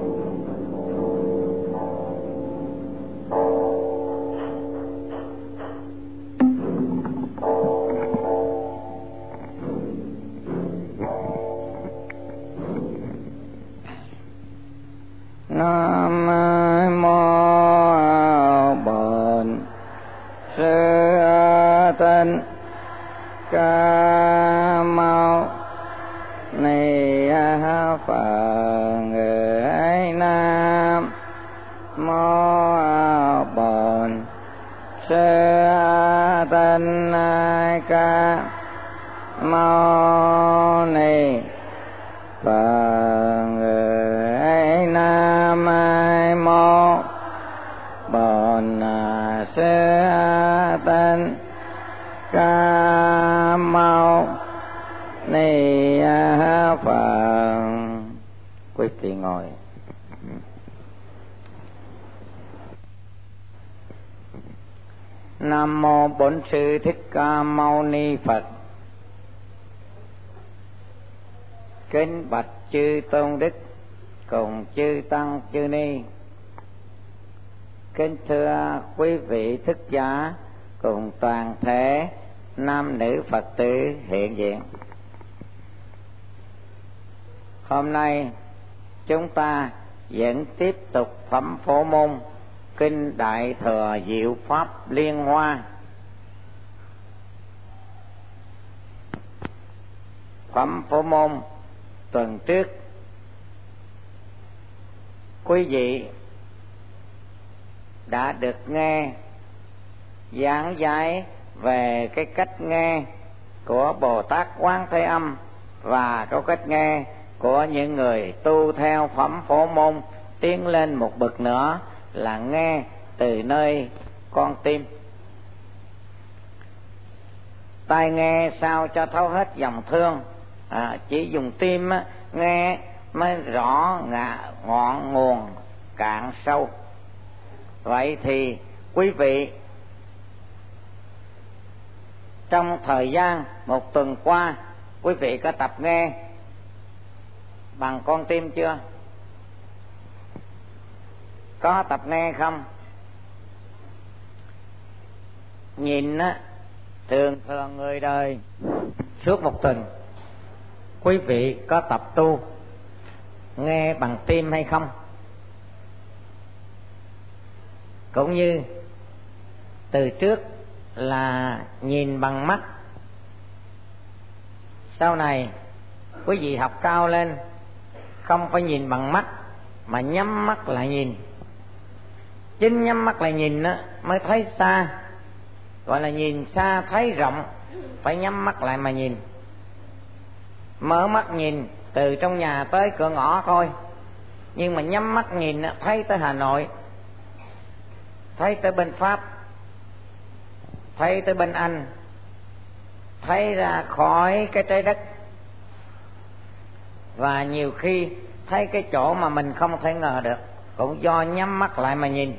Nam mô Bổn Sư Thích Ca Mâu Ni Phật. Nam mô Bổn Sư Thích Ca Mâu Ni Phật. Nam mô Bổn Sư Thích Ca Mâu Ni Phật. Quý vị ngồi. Nam mô Bổn Sư Thích Ca Mâu Ni Phật. Kính bạch chư tôn đức cùng chư tăng chư ni. Kính thưa quý vị thức giả cùng toàn thể nam nữ Phật tử hiện diện. Hôm nay chúng ta vẫn tiếp tục phẩm phổ môn kinh Đại Thừa Diệu Pháp Liên Hoa. Phẩm phổ môn tuần trước quý vị đã được nghe giảng giải về cái cách nghe của Bồ Tát Quán Thế Âm và có cách nghe của những người tu theo phẩm phổ môn tiến lên một bậc nữa là nghe từ nơi con tim. Tai nghe sao cho thấu hết dòng thương, chỉ dùng tim nghe mới rõ ngọn nguồn cạn sâu. Vậy thì quý vị trong thời gian một tuần qua, quý vị có tập nghe bằng con tim chưa? Có tập nghe không? Nhìn thường người đời suốt một tuần, quý vị có tập tu nghe bằng tim hay không? Cũng như từ trước là nhìn bằng mắt, sau này quý vị học cao lên không phải nhìn bằng mắt mà nhắm mắt lại nhìn. Chính nhắm mắt lại nhìn mới thấy xa, gọi là nhìn xa thấy rộng. Phải nhắm mắt lại mà nhìn. Mở mắt nhìn từ trong nhà tới cửa ngõ thôi, nhưng mà nhắm mắt nhìn thấy tới Hà Nội, thấy tới bên Pháp, thấy tới bên Anh, thấy ra khỏi cái trái đất, và nhiều khi thấy cái chỗ mà mình không thể ngờ được, cũng do nhắm mắt lại mà nhìn.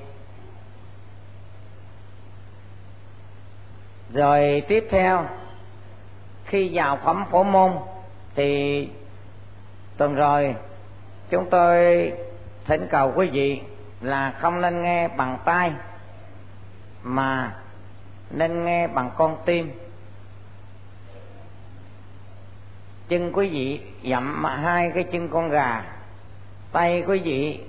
Rồi tiếp theo, khi vào phẩm phổ môn thì tuần rồi chúng tôi thỉnh cầu quý vị là không nên nghe bằng tai mà nên nghe bằng con tim. Chân quý vị dặm hai cái chân con gà, tay quý vị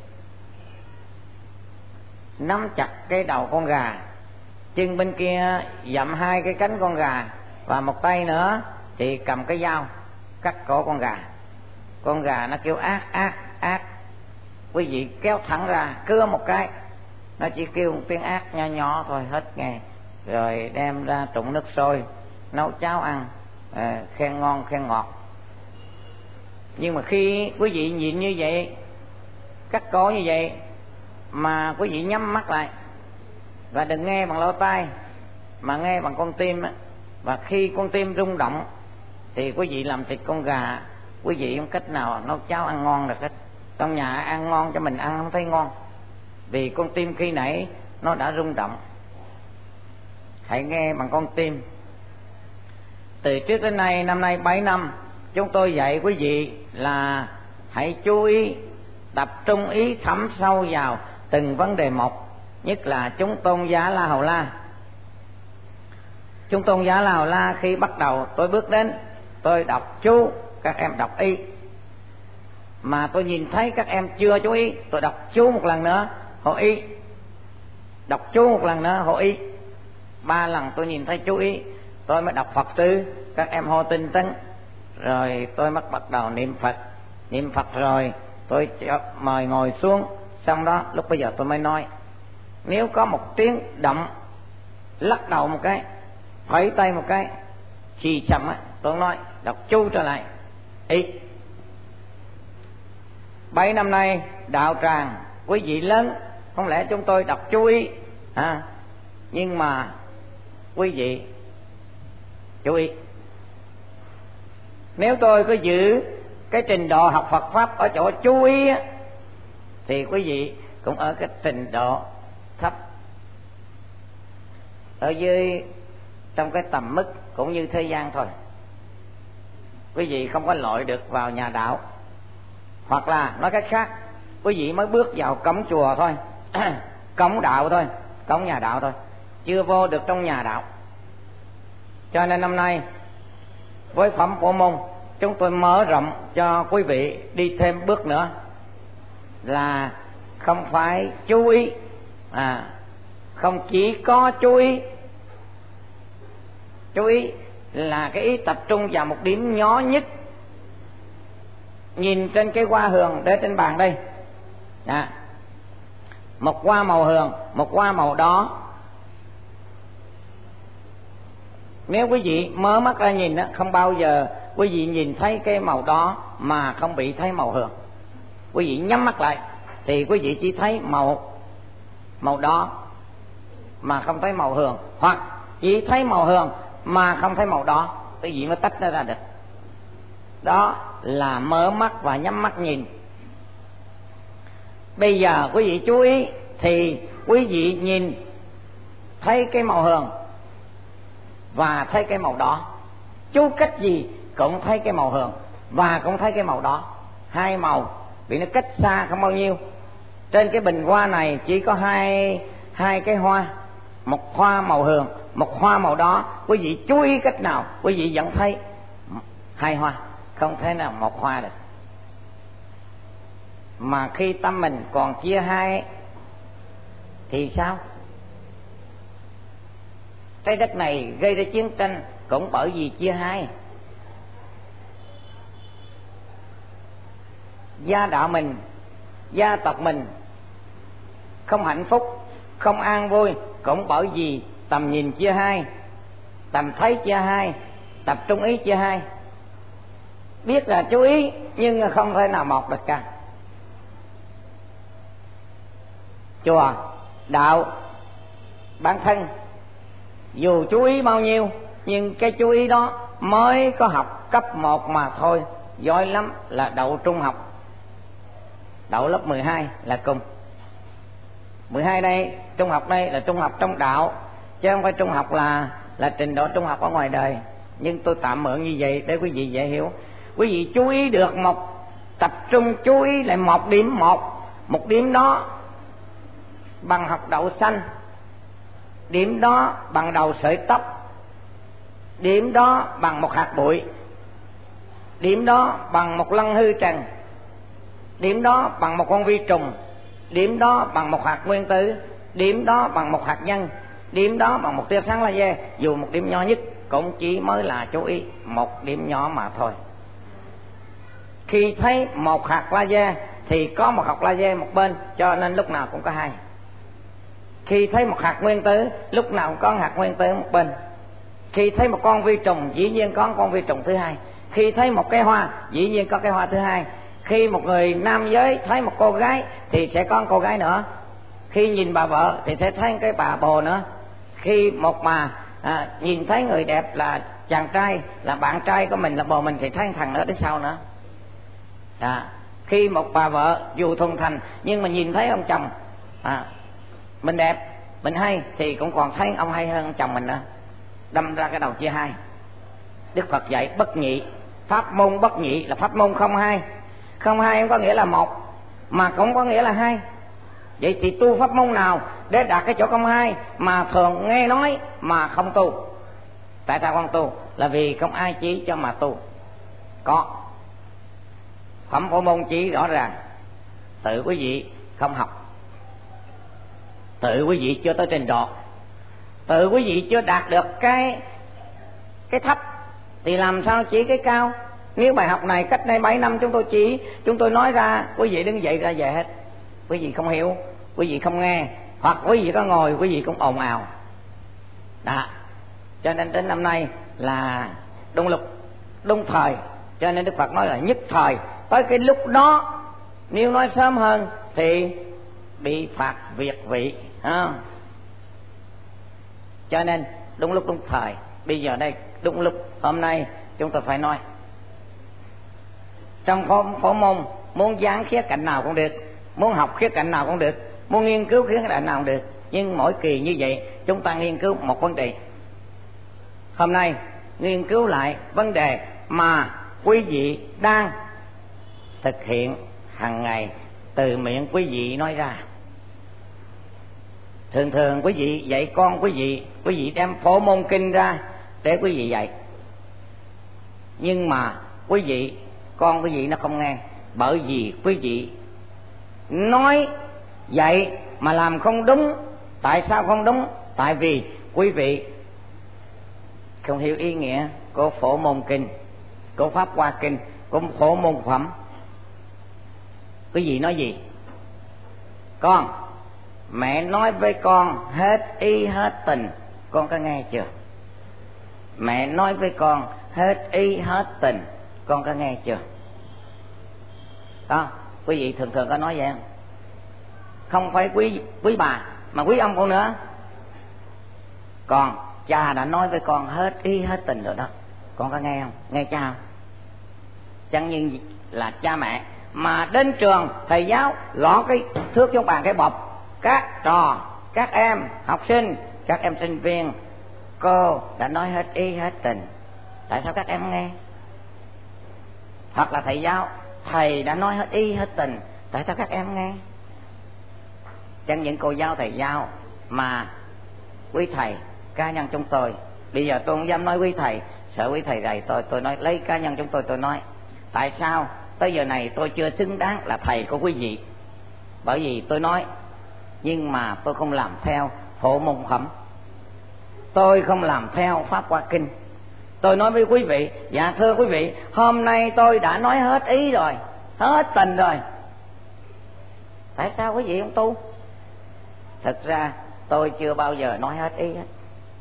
nắm chặt cái đầu con gà, chân bên kia dặm hai cái cánh con gà, và một tay nữa thì cầm cái dao cắt cổ con gà. Con gà nó kêu ác ác ác, quý vị kéo thẳng ra cưa một cái, nó chỉ kêu một tiếng ác nhỏ nhỏ thôi, hết nghe. Rồi đem ra trụng nước sôi nấu cháo ăn, khen ngon khen ngọt. Nhưng mà khi quý vị nhịn như vậy, cắt cổ như vậy, mà quý vị nhắm mắt lại và đừng nghe bằng lỗ tai mà nghe bằng con tim, và khi con tim rung động thì quý vị làm thịt con gà, quý vị không cách nào nấu cháo ăn ngon được hết. Trong nhà ăn ngon cho mình ăn không thấy ngon, vì con tim khi nãy nó đã rung động. Hãy nghe bằng con tim. Từ trước đến nay, năm nay 7 năm, chúng tôi dạy quý vị là hãy chú ý tập trung ý thẩm sâu vào từng vấn đề một, nhất là chúng tôn giá La Hầu La. Chúng tôn giá La Hầu La khi bắt đầu tôi bước đến, tôi đọc chú, các em đọc ý. Mà tôi nhìn thấy các em chưa chú ý, tôi đọc chú một lần nữa hộ ý, đọc chú một lần nữa hộ ý. 3 lần tôi nhìn thấy chú ý, tôi mới đọc Phật tứ, các em hô tinh tấn. Rồi tôi mới bắt đầu niệm Phật. Niệm Phật rồi tôi mời ngồi xuống. Xong đó lúc bây giờ tôi mới nói. Nếu có một tiếng động, lắc đầu một cái, phẩy tay một cái, chì chậm á, tôi nói đọc chú trở lại ý. 7 năm nay đạo tràng quý vị lớn, không lẽ chúng tôi đọc chú ý nhưng mà quý vị chú ý. Nếu tôi cứ giữ cái trình độ học Phật Pháp ở chỗ chú ý á, thì quý vị cũng ở cái trình độ thấp, ở dưới trong cái tầm mức cũng như thế gian thôi. Quý vị không có lội được vào nhà đạo. Hoặc là nói cách khác, quý vị mới bước vào cổng chùa thôi cổng đạo thôi, cổng nhà đạo thôi, chưa vô được trong nhà đạo. Cho nên năm nay với phẩm Phổ Môn, chúng tôi mở rộng cho quý vị đi thêm bước nữa, là không phải chú ý, không chỉ có chú ý. Chú ý là cái ý tập trung vào một điểm nhỏ nhất. Nhìn trên cái hoa hường để trên bàn đây, một hoa màu hường, một hoa màu đỏ. Nếu quý vị mở mắt ra nhìn, không bao giờ quý vị nhìn thấy cái màu đỏ mà không bị thấy màu hường. Quý vị nhắm mắt lại thì quý vị chỉ thấy màu đỏ mà không thấy màu hường, hoặc chỉ thấy màu hường mà không thấy màu đỏ, quý vị mới tách nó ra được. Đó là mở mắt và nhắm mắt nhìn. Bây giờ quý vị chú ý thì quý vị nhìn thấy cái màu hường và thấy cái màu đỏ. Chú cách gì cũng thấy cái màu hường và cũng thấy cái màu đỏ. Hai màu vì nó cách xa không bao nhiêu. Trên cái bình hoa này chỉ có hai cái hoa, một hoa màu hường, một hoa màu đỏ. Quý vị chú ý cách nào quý vị vẫn thấy hai hoa, không thể nào một hoa được. Mà khi tâm mình còn chia hai thì sao? Trái đất này gây ra chiến tranh cũng bởi vì chia hai. Gia đạo mình, gia tộc mình không hạnh phúc, không an vui cũng bởi vì tầm nhìn chia hai, tầm thấy chia hai, tập trung ý chia hai. Biết là chú ý nhưng không thể nào một được cả. Chùa, đạo, bản thân dù chú ý bao nhiêu nhưng cái chú ý đó mới có học cấp 1 mà thôi. Giỏi lắm là đậu trung học, đậu lớp 12 là cùng. 12 đây, trung học đây là trung học trong đạo, chứ không phải trung học là trình độ trung học ở ngoài đời. Nhưng tôi tạm mượn như vậy để quý vị dễ hiểu. Quý vị chú ý được tập trung chú ý lại một điểm đó bằng hạt đậu xanh, điểm đó bằng đầu sợi tóc, điểm đó bằng một hạt bụi, điểm đó bằng một lân hư trần, điểm đó bằng một con vi trùng, điểm đó bằng một hạt nguyên tử, điểm đó bằng một hạt nhân, điểm đó bằng một tia sáng laser. Dù một điểm nhỏ nhất cũng chỉ mới là chú ý một điểm nhỏ mà thôi. Khi thấy một hạt laser thì có một hạt laser một bên, cho nên lúc nào cũng có hai. Khi thấy một hạt nguyên tử, lúc nào cũng có hạt nguyên tử một bên. Khi thấy một con vi trùng, dĩ nhiên có con vi trùng thứ hai. Khi thấy một cái hoa, dĩ nhiên có cái hoa thứ hai. Khi một người nam giới thấy một cô gái thì sẽ có một cô gái nữa. Khi nhìn bà vợ thì sẽ thấy cái bà bồ nữa. Khi một bà nhìn thấy người đẹp là chàng trai, là bạn trai của mình, là bồ mình, thì thấy một thằng nữa đến sau nữa. Khi một bà vợ dù thuần thành nhưng mà nhìn thấy ông chồng mình đẹp, mình hay, thì cũng còn thấy ông hay hơn ông chồng mình nữa. Đâm ra cái đầu chia hai. Đức Phật dạy bất nhị, pháp môn bất nhị là pháp môn không hai. Không hai không có nghĩa là một, mà cũng có nghĩa là hai. Vậy thì tu pháp môn nào để đạt cái chỗ công hai mà thường nghe nói mà không tu? Tại sao không tu? Là vì không ai chỉ cho mà tu. Có phẩm phổ môn chỉ rõ ràng, tự quý vị không học, tự quý vị chưa tới trình độ, tự quý vị chưa đạt được cái thấp thì làm sao chỉ cái cao? Nếu bài học này cách đây 7 năm chúng tôi chỉ, chúng tôi nói ra, quý vị đứng dậy ra về hết. Quý vị không hiểu, quý vị không nghe, hoặc quý vị có ngồi quý vị cũng ồn ào. Đó. Cho nên đến năm nay là đúng lúc, đúng thời. Cho nên Đức Phật nói là nhất thời. Tới cái lúc đó nếu nói sớm hơn thì bị phạt việt vị. Cho nên đúng lúc đúng thời. Bây giờ đây đúng lúc, hôm nay chúng tôi phải nói. Trong phổ môn muốn giảng khía cạnh nào cũng được, muốn học khía cạnh nào cũng được, muốn nghiên cứu khía cạnh nào cũng được. Nhưng mỗi kỳ như vậy chúng ta nghiên cứu một vấn đề. Hôm nay nghiên cứu lại vấn đề mà quý vị đang thực hiện hàng ngày từ miệng quý vị nói ra. Thường thường quý vị dạy con quý vị đem phổ môn kinh ra để quý vị dạy. Nhưng mà con quý vị nó không nghe, bởi vì quý vị nói dạy mà làm không đúng. Tại sao không đúng? Tại vì quý vị không hiểu ý nghĩa của phổ môn kinh, của pháp hoa kinh, của phổ môn phẩm. Quý vị nói gì? Con, mẹ nói với con hết ý hết tình, con có nghe chưa? Mẹ nói với con hết ý hết tình, con có nghe chưa? Đó, quý vị thường thường có nói vậy không? Không phải quý bà mà quý ông con nữa. Con, cha đã nói với con hết ý hết tình rồi đó, con có nghe không? Nghe cha không? Chẳng nhưng là cha mẹ mà đến trường thầy giáo gõ cái thước trong bàn cái bọc, các trò, các em học sinh, các em sinh viên, cô đã nói hết ý hết tình, tại sao các em nghe? Hoặc là thầy giáo, thầy đã nói hết ý hết tình, tại sao các em nghe? Chẳng những cô giáo thầy giáo mà quý thầy cá nhân chúng tôi, bây giờ tôi không dám nói quý thầy, sợ quý thầy rầy tôi nói lấy cá nhân chúng tôi nói. Tại sao tới giờ này tôi chưa xứng đáng là thầy của quý vị? Bởi vì tôi nói nhưng mà tôi không làm theo phổ môn phẩm, tôi không làm theo pháp hoa kinh. Tôi nói với quý vị, dạ thưa quý vị, hôm nay tôi đã nói hết ý rồi, hết tình rồi, tại sao quý vị không tu? Thực ra tôi chưa bao giờ nói hết ý hết.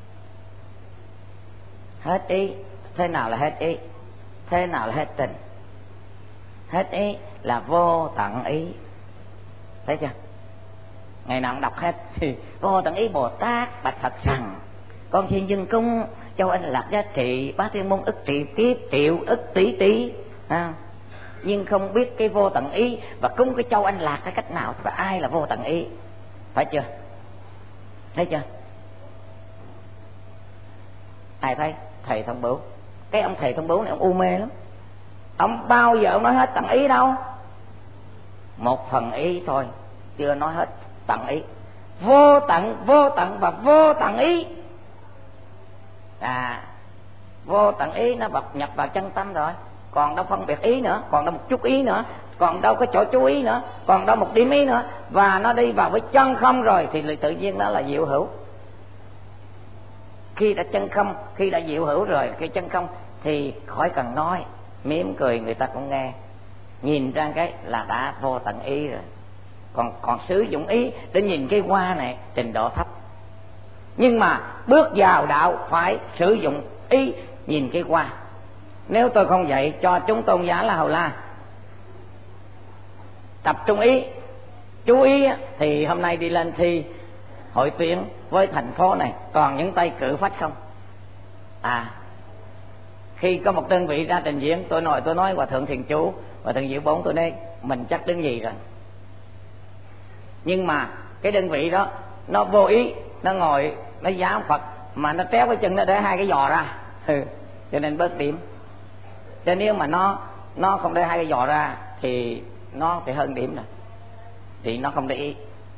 Hết ý, thế nào là hết ý? Thế nào là hết tình? Hết ý là vô tận ý. Thấy chưa? Ngày nào cũng đọc hết thì vô tận ý Bồ Tát bạch Phật rằng: con xin dâng cung Châu Anh Lạc giá trị bá thiên môn ức trị kiếp triệu ức tỷ nhưng không biết cái vô tận ý và cúng cái Châu Anh Lạc cái cách nào và ai là vô tận ý. Phải chưa? Thấy chưa? Ai thấy? Thầy Thông Bửu. Cái ông thầy Thông Bửu này ông u mê lắm. Ông bao giờ ông nói hết tận ý đâu, một phần ý thôi, chưa nói hết tận ý. Vô tận và vô tận ý. Vô tận ý nó nhập vào chân tâm rồi, còn đâu phân biệt ý nữa, còn đâu một chút ý nữa, còn đâu có chỗ chú ý nữa, còn đâu một điểm ý nữa, và nó đi vào với chân không rồi thì tự nhiên nó là diệu hữu. Khi đã chân không, khi đã diệu hữu rồi, cái chân không thì khỏi cần nói, mỉm cười người ta cũng nghe, nhìn ra cái là đã vô tận ý rồi. Còn sử dụng ý để nhìn cái hoa này trình độ thấp. Nhưng mà bước vào đạo phải sử dụng ý nhìn cái hoa. Nếu tôi không dạy cho chúng tôn giả La Hầu La tập trung ý, chú ý, thì hôm nay đi lên thi hội tuyển với thành phố này toàn những tay cử phách không. Khi có một đơn vị ra trình diễn, tôi nói Hòa Thượng Thiền Chú, Hòa Thượng Diệu Bổn, tôi nói mình chắc đứng gì rồi. Nhưng mà cái đơn vị đó nó vô ý, nó ngồi nó giá Phật mà nó tréo cái chân nó để hai cái giò ra, cho nên bớt điểm. Cho nếu mà nó không để hai cái giò ra thì nó thì hơn điểm rồi. thì nó không để ý.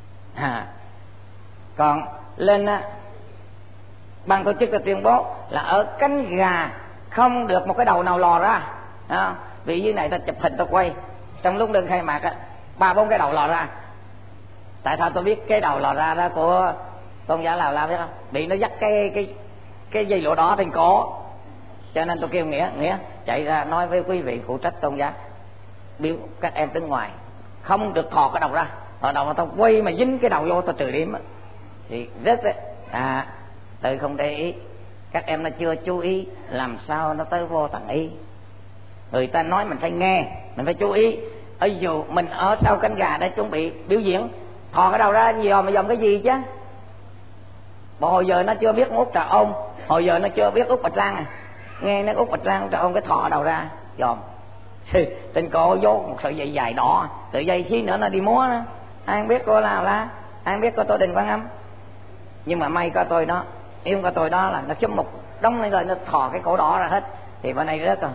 Còn lên á, ban tổ chức đã tuyên bố là ở cánh gà không được một cái đầu nào lò ra. Vì dưới này ta chụp hình ta quay trong lúc đơn khai mạc á, 3-4 cái đầu lò ra. Tại sao tôi biết cái đầu lò ra đó của tôn giả Lào La biết không? Bị nó dắt cái dây lụa đỏ trên cổ, cho nên tôi kêu Nghĩa chạy ra nói với quý vị phụ trách tôn giáo, biểu các em đứng ngoài không được thò cái đầu ra, thò đầu mà tao quay mà dính cái đầu vô tao trừ điểm thì rất đấy. Tự không để ý, các em nó chưa chú ý, làm sao nó tới vô tận ý. Người ta nói mình phải nghe, mình phải chú ý. Ở dù mình ở sau cánh gà để chuẩn bị biểu diễn, thò cái đầu ra dòm cái gì chứ. Bộ hồi giờ nó chưa biết út trà ôn, hồi giờ nó chưa biết út bạch lan nghe nó út bạch lan trà ôn cái thò đầu ra dòm. Trên cổ vô một sợi dây dài đỏ, sợi dây xí nữa nó đi múa đó. Ai biết cô Lào La, ai biết cô Tô Đình Quan Âm. Nhưng mà may có tôi đó, yêu có tôi đó là nó chấm một đống lên rồi nó thò cái cổ đỏ ra hết, thì bên này rớt rồi.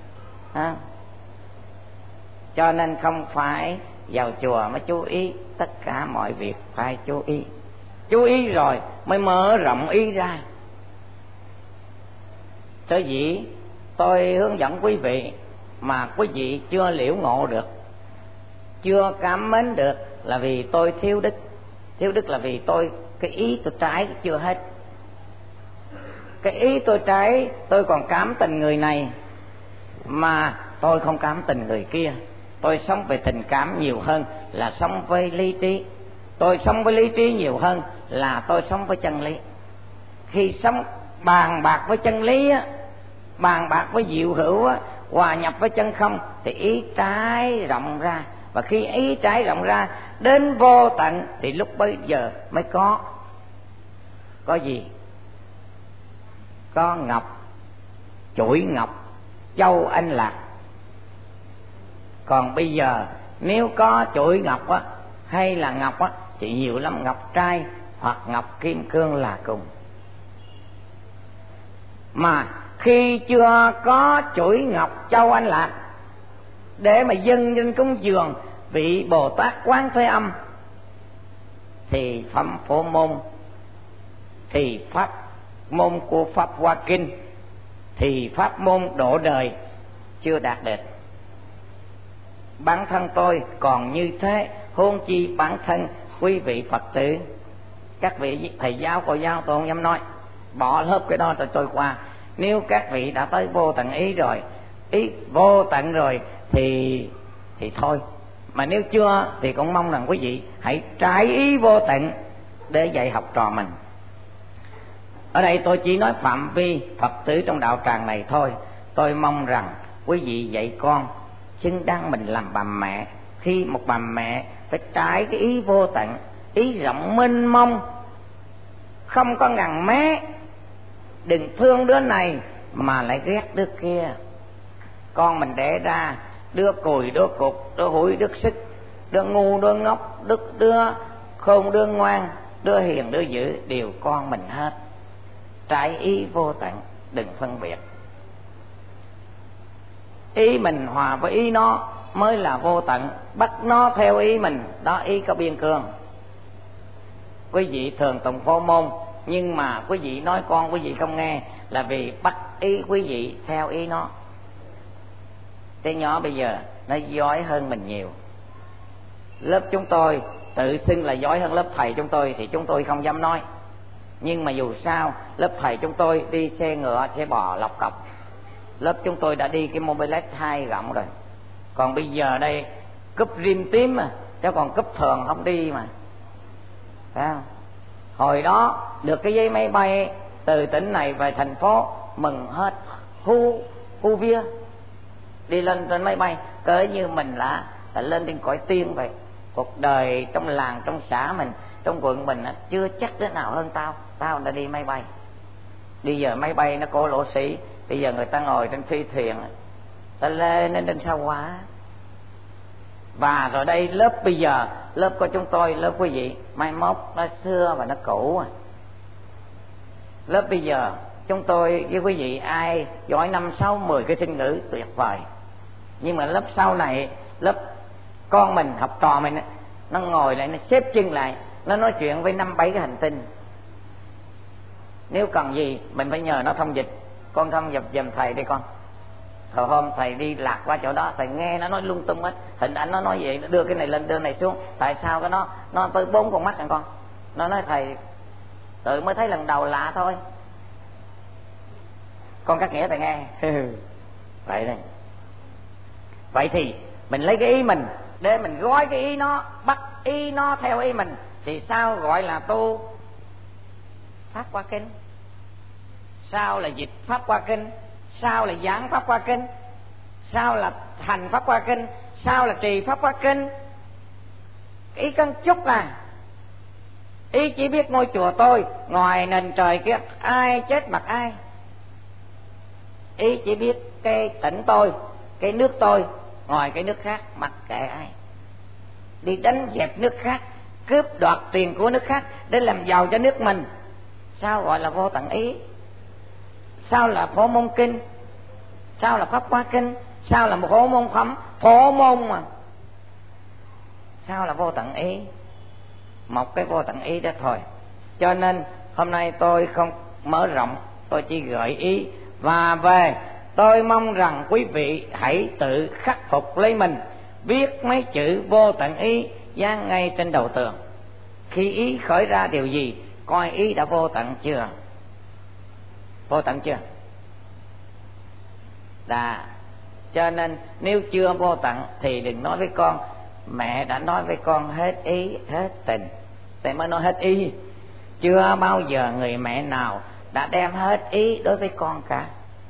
Cho nên không phải vào chùa mới chú ý, tất cả mọi việc phải chú ý. Chú ý rồi mới mở rộng ý ra. Sở dĩ tôi hướng dẫn quý vị mà quý vị chưa liễu ngộ được, chưa cảm mến được là vì tôi thiếu đức. Thiếu đức là vì cái ý tôi trái chưa hết. Cái ý tôi trái, tôi còn cảm tình người này mà tôi không cảm tình người kia. Tôi sống về tình cảm nhiều hơn là sống với lý trí. Tôi sống với lý trí nhiều hơn là tôi sống với chân lý. Khi sống bàn bạc với chân lý á, bàn bạc với diệu hữu á, hòa nhập với chân không thì ý trái rộng ra. Và khi ý trái rộng ra đến vô tận thì lúc bấy giờ mới có gì? Có ngọc, chuỗi ngọc, châu anh lạc. Còn bây giờ nếu có chuỗi ngọc á, hay là ngọc á, thì nhiều lắm, ngọc trai hoặc ngọc kim cương là cùng. Mà khi chưa có chuỗi ngọc châu anh lạc để mà dâng lên cúng dường vị Bồ Tát Quán Thế Âm thì phẩm phổ môn, thì pháp môn của Pháp Hoa Kinh, thì pháp môn độ đời chưa đạt được. Bản thân tôi còn như thế, huống chi bản thân quý vị Phật tử. Các vị thầy giáo, cô giáo tôi không dám nói, bỏ lớp cái đó cho tôi qua. Nếu các vị đã tới vô tận ý rồi, ý vô tận rồi thì thôi. Mà nếu chưa thì cũng mong rằng quý vị hãy trải ý vô tận để dạy học trò mình. Ở đây tôi chỉ nói phạm vi Phật tử trong đạo tràng này thôi. Tôi mong rằng quý vị dạy con xứng đáng mình làm bà mẹ. Khi một bà mẹ phải trải cái ý vô tận, ý rộng mênh mông, không có ngần mé. Đừng thương đứa này mà lại ghét đứa kia. Con mình đẻ ra đứa cùi đứa cục, đứa hủi đứa xích, đứa ngu đứa ngốc, đứa khôn đứa ngoan, đứa hiền đứa dữ, đều con mình hết. Trải ý vô tận, đừng phân biệt. Ý mình hòa với ý nó mới là vô tận. Bắt nó theo ý mình, đó ý có biên cương. Quý vị thường tụng phổ môn, nhưng mà quý vị nói con quý vị không nghe là vì bắt ý quý vị theo ý nó. Cái nhỏ bây giờ nó giỏi hơn mình nhiều. Lớp chúng tôi tự xưng là giỏi hơn lớp thầy chúng tôi thì chúng tôi không dám nói. Nhưng mà dù sao lớp thầy chúng tôi đi xe ngựa, xe bò lọc cọc. Lớp chúng tôi đã đi cái Mobilet 2 rộng rồi. Còn bây giờ đây cúp rim tím mà, chứ còn cúp thường không đi mà. Phải không? Hồi đó được cái giấy máy bay từ tỉnh này về thành phố mừng hết, hu vía. Đi lên trên máy bay cỡ như mình là lên trên cõi tiên vậy. Cuộc đời trong làng, trong xã mình, trong quận mình chưa chắc đứa nào hơn tao đã đi máy bay. Bây giờ máy bay nó cổ lỗ sĩ, bây giờ người ta ngồi trên phi thuyền, ta lên trên sao quá. Và rồi đây lớp bây giờ, lớp của chúng tôi, lớp quý vị mai mốt nó xưa và nó cũ. Lớp bây giờ chúng tôi với quý vị ai giỏi 5, 6, 10 cái sinh ngữ tuyệt vời. Nhưng mà lớp sau này, lớp con mình, học trò mình nó ngồi lại, nó xếp chân lại, nó nói chuyện với 5-7 cái hành tinh. Nếu cần gì mình phải nhờ nó thông dịch. Con thông dịch giùm thầy đi con. Hồi hôm thầy đi lạc qua chỗ đó, thầy nghe nó nói lung tung hết, hình ảnh nó nói vậy, nó đưa cái này lên đưa này xuống, tại sao cái nó tới 4 con mắt hả con? Nó nói thầy tự mới thấy lần đầu lạ thôi, con cắt nghĩa thầy nghe. Vậy đây. Vậy thì mình lấy cái ý mình để mình gói cái ý nó, bắt ý nó theo ý mình, thì sao gọi là tu pháp qua kinh? Sao là dịch pháp qua kinh? Sao là giảng pháp qua kinh? Sao là hành pháp qua kinh? Sao là trì pháp qua kinh? Ý căn chút à. Ý chỉ biết ngôi chùa tôi, ngoài nền trời kia ai chết mặc ai. Ý chỉ biết cái tỉnh tôi, cái nước tôi, ngoài cái nước khác mặc kệ ai. Đi đánh dẹp nước khác, cướp đoạt tiền của nước khác để làm giàu cho nước mình. Sao gọi là vô tận ý? Sao là phổ môn kinh? Sao là pháp qua kinh? Sao là một phổ môn phẩm? Phổ môn mà. Sao là vô tận ý? Một cái vô tận ý đó thôi. Cho nên hôm nay tôi không mở rộng, tôi chỉ gợi ý. Và về tôi mong rằng quý vị hãy tự khắc phục lấy mình, viết mấy chữ vô tận ý dán ngay trên đầu tường. Khi ý khởi ra điều gì, coi ý đã vô tận chưa? Vô tận chưa? Cho nên nếu chưa vô tận thì đừng nói với con mẹ đã nói với con hết ý hết tình. Thì mới nói hết ý. Chưa bao giờ người mẹ nào đã đem hết ý đối với con cả.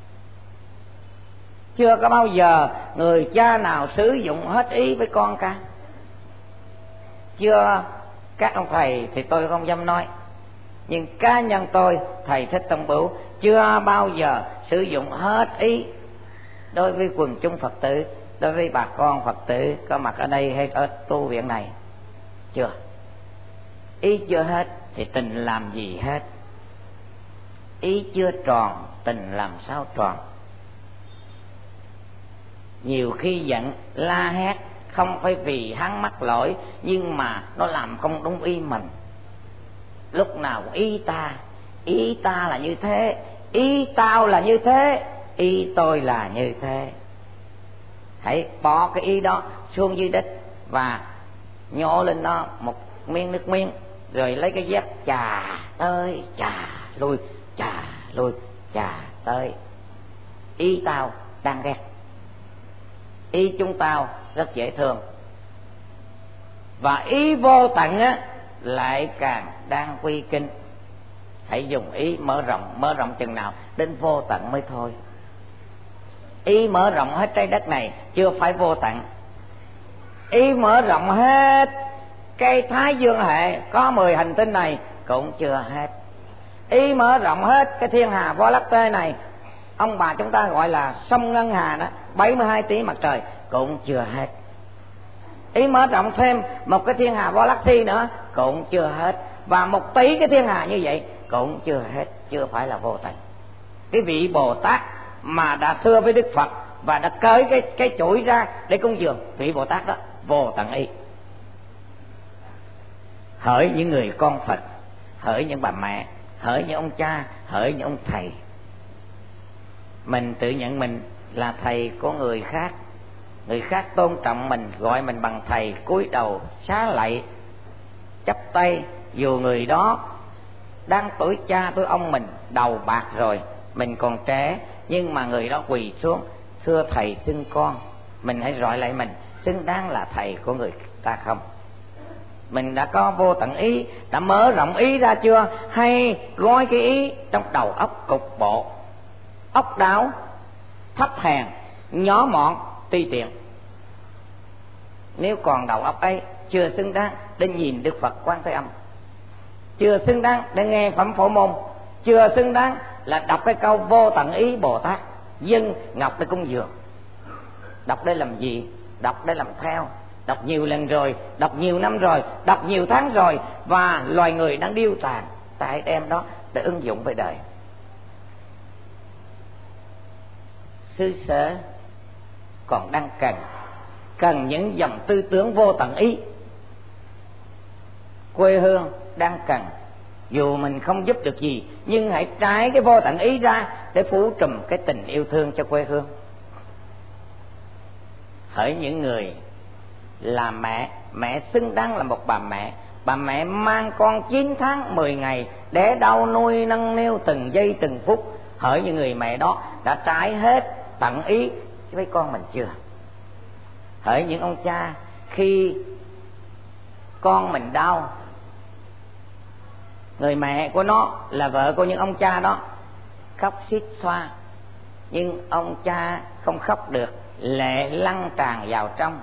Chưa có bao giờ người cha nào sử dụng hết ý với con cả. Chưa. Các ông thầy thì tôi không dám nói, nhưng cá nhân tôi, thầy Thích Tông Bửu, chưa bao giờ sử dụng hết ý đối với quần chúng Phật tử, đối với bà con Phật tử có mặt ở đây hay ở tu viện này. Chưa. Ý chưa hết thì tình làm gì hết. Ý chưa tròn, tình làm sao tròn. Nhiều khi giận la hét không phải vì hắn mắc lỗi, nhưng mà nó làm không đúng ý mình. Lúc nào ý ta là như thế, ý tao là như thế, ý tôi là như thế. Hãy bỏ cái ý đó xuống dưới đất và nhổ lên nó một miếng nước miếng, rồi lấy cái dép chà tới chà lui, chà lui, chà tới. Ý tao đang ghét, ý chúng tao rất dễ thương, và ý vô tận á lại càng đang quy kinh. Hãy dùng ý mở rộng chừng nào đến vô tận mới thôi. Ý mở rộng hết trái đất này chưa phải vô tận. Ý mở rộng hết cái Thái Dương hệ có 10 hành tinh này cũng chưa hết. Ý mở rộng hết cái thiên hà Võ Lắc Tê này, ông bà chúng ta gọi là sông Ngân Hà đó, 72 tỷ mặt trời cũng chưa hết. Ý mở rộng thêm một cái thiên hà Võ Lắc Thi nữa cũng chưa hết, và 1 tỷ cái thiên hà như vậy cũng chưa hết. Chưa phải là vô tận. Cái vị Bồ Tát mà đã thưa với Đức Phật và đã cởi cái chuỗi ra để cúng dường, vị Bồ Tát đó vô tận ý. Hỡi những người con Phật, hỡi những bà mẹ, hỡi những ông cha, hỡi những ông thầy, mình tự nhận mình là thầy của người khác. Người khác tôn trọng mình, gọi mình bằng thầy, cúi đầu xá lạy, chắp tay, dù người đó đang tuổi cha tuổi ông mình, đầu bạc rồi, mình còn trẻ, nhưng mà người đó quỳ xuống, thưa thầy xưng con. Mình hãy gọi lại mình, xứng đáng là thầy của người ta không? Mình đã có vô tận ý, đã mở rộng ý ra chưa? Hay gói cái ý trong đầu óc cục bộ, ốc đáo, thấp hèn, nhỏ mọn, ti tiện? Nếu còn đầu óc ấy, chưa xứng đáng để nhìn Đức Phật Quan Thế Âm, chưa xứng đáng để nghe phẩm Phổ Môn, chưa xứng đáng là đọc cái câu vô tận ý Bồ Tát dâng ngọc để cúng dường. Đọc để làm gì? Đọc để làm theo. Đọc nhiều lần rồi, đọc nhiều năm rồi, đọc nhiều tháng rồi, và loài người đang điêu tàn, tại đem đó để ứng dụng về đời. Xứ sở còn đang cần những dòng tư tưởng vô tận ý. quê hương đang cần. Dù mình không giúp được gì, nhưng hãy trải cái vô tận ý ra để phủ trùm cái tình yêu thương cho quê hương. Hỡi những người là mẹ, mẹ xứng đáng là một bà mẹ mang con 9 tháng 10 ngày để đau nuôi nâng niu từng giây từng phút. Hỡi những người mẹ đó đã trải hết tận ý với con mình chưa? Hỡi những ông cha, khi con mình đau, người mẹ của nó là vợ của những ông cha đó khóc xít xoa, nhưng ông cha không khóc được, lệ lăn tràn vào trong.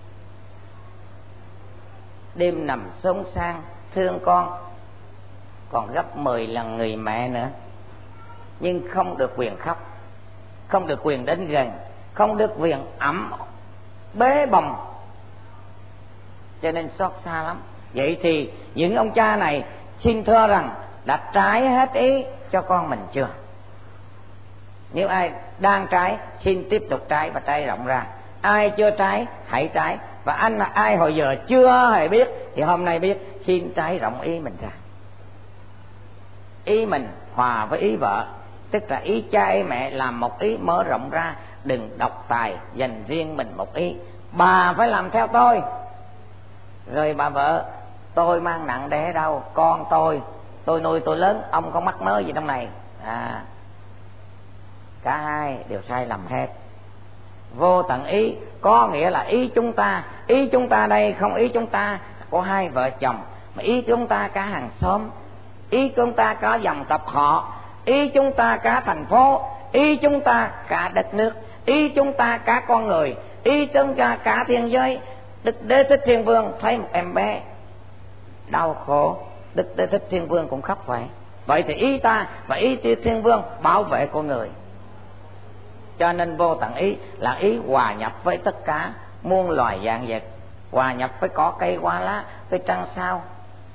Đêm nằm xốn sang thương con còn gấp 10 lần người mẹ nữa, nhưng không được quyền khóc, không được quyền đến gần, không được quyền ẵm bế bồng, cho nên xót xa lắm. Vậy thì những ông cha này xin thưa rằng đã trái hết ý cho con mình chưa? Nếu ai đang trái, xin tiếp tục trái và trái rộng ra. Ai chưa trái, hãy trái. Và ai hồi giờ chưa hề biết thì hôm nay biết, xin trái rộng ý mình ra. Ý mình hòa với ý vợ, tức là ý cha ý mẹ làm một ý, mở rộng ra. Đừng độc tài dành riêng mình một ý. Bà phải làm theo tôi. Rồi bà vợ, tôi mang nặng đẻ đau, con tôi nuôi tôi lớn, ông không mắc mớ gì trong này. Cả hai đều sai lầm hết. Vô tận ý có nghĩa là ý chúng ta. Ý chúng ta đây không ý chúng ta có hai vợ chồng, mà ý chúng ta cả hàng xóm, ý chúng ta cả dòng tộc họ, ý chúng ta cả thành phố, ý chúng ta cả đất nước, ý chúng ta cả con người, ý chúng ta cả thiên giới. Đức Đế Thích Thiên Vương thấy một em bé đau khổ, Đức Đế Thích Thiên Vương cũng khóc vậy. Vậy thì ý ta và ý Thiên Vương bảo vệ con người. Cho nên vô tận ý là ý hòa nhập với tất cả muôn loài vạn vật, hòa nhập với cỏ cây hoa lá, với trăng sao.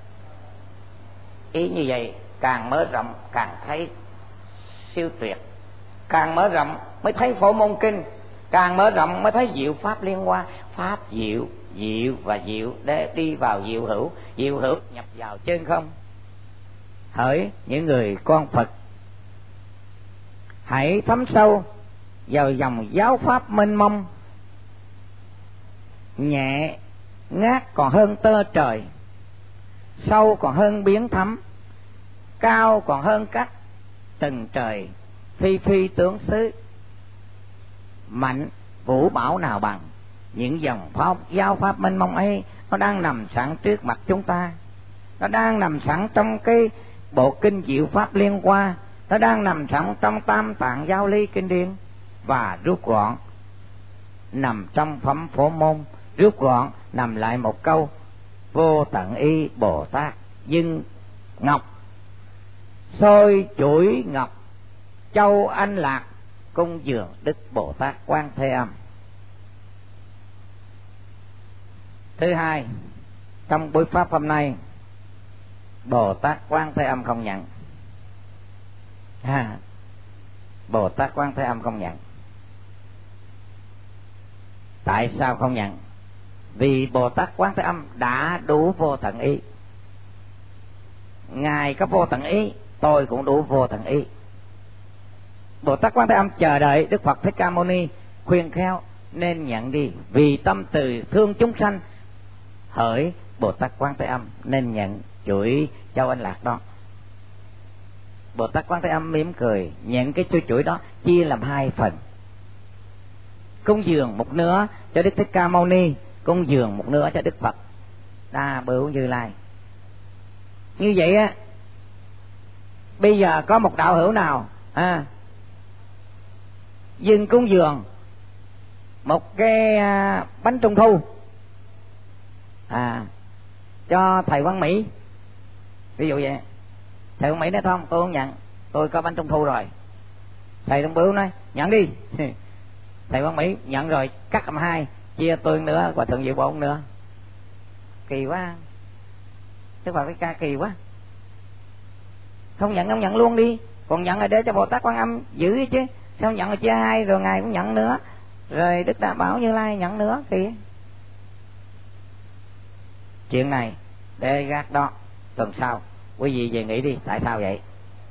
Ý như vậy càng mở rộng càng thấy siêu tuyệt, càng mở rộng mới thấy Phổ Môn Kinh, càng mở rộng mới thấy diệu pháp liên hoa. Pháp diệu, diệu và diệu để đi vào diệu hữu nhập vào chân không. Hỡi những người con Phật, hãy thấm sâu vào dòng giáo pháp mênh mông, nhẹ ngát còn hơn tơ trời, sâu còn hơn biển thẳm, cao còn hơn các tầng trời phi phi tướng xứ. Mạnh vũ bảo nào bằng những dòng pháp giáo pháp mênh mông ấy. Nó đang nằm sẵn trước mặt chúng ta, nó đang nằm sẵn trong cái bộ kinh diệu pháp liên hoa, nó đang nằm sẵn trong tam tạng giáo lý kinh điển, và rút gọn nằm trong phẩm Phổ Môn, rút gọn nằm lại một câu: vô tận ý Bồ Tát dưng ngọc, sôi chuỗi ngọc châu anh lạc, cung dường Đức Bồ Tát Quan Thế Âm. Thứ hai, trong buổi pháp hôm nay, Bồ Tát Quan Thế Âm không nhận. Bồ Tát Quan Thế Âm không nhận. Tại sao không nhận? Vì Bồ Tát Quán Thế Âm đã đủ vô tận ý. Ngài có vô tận ý, tôi cũng đủ vô tận ý. Bồ Tát Quán Thế Âm chờ đợi Đức Phật Thích Ca Mâu Ni khuyên khéo nên nhận đi, vì tâm từ thương chúng sanh. Hỡi Bồ Tát Quán Thế Âm nên nhận chuỗi châu anh lạc đó. Bồ Tát Quán Thế Âm mỉm cười nhận cái chuỗi đó, chia làm hai phần. Cúng dường một nửa cho Đức Thích Ca Mâu Ni, cúng dường một nửa cho Đức Phật Đa Bửu Như Lai. Như vậy á, bây giờ có một đạo hữu nào dừng cúng dường một cái bánh trung thu cho thầy Quang Mỹ, ví dụ vậy, thầy Quang Mỹ nói không, tôi không nhận, tôi có bánh trung thu rồi. Thầy Đông Bửu nói nhận đi. Thầy Quang Mỹ nhận rồi, cắt làm hai, chia tôi nữa và Thượng Diệu Bổn nữa. Kỳ quá, Đức Phật Thích Ca kỳ quá. Không nhận luôn đi, còn nhận là để cho Bồ Tát Quan Âm giữ chứ. Sao nhận là chia hai rồi Ngài cũng nhận nữa, rồi Đức Đà Bảo Như Lai nhận nữa, kỳ. Chuyện này để gác đó, tuần sau quý vị về nghĩ đi tại sao vậy.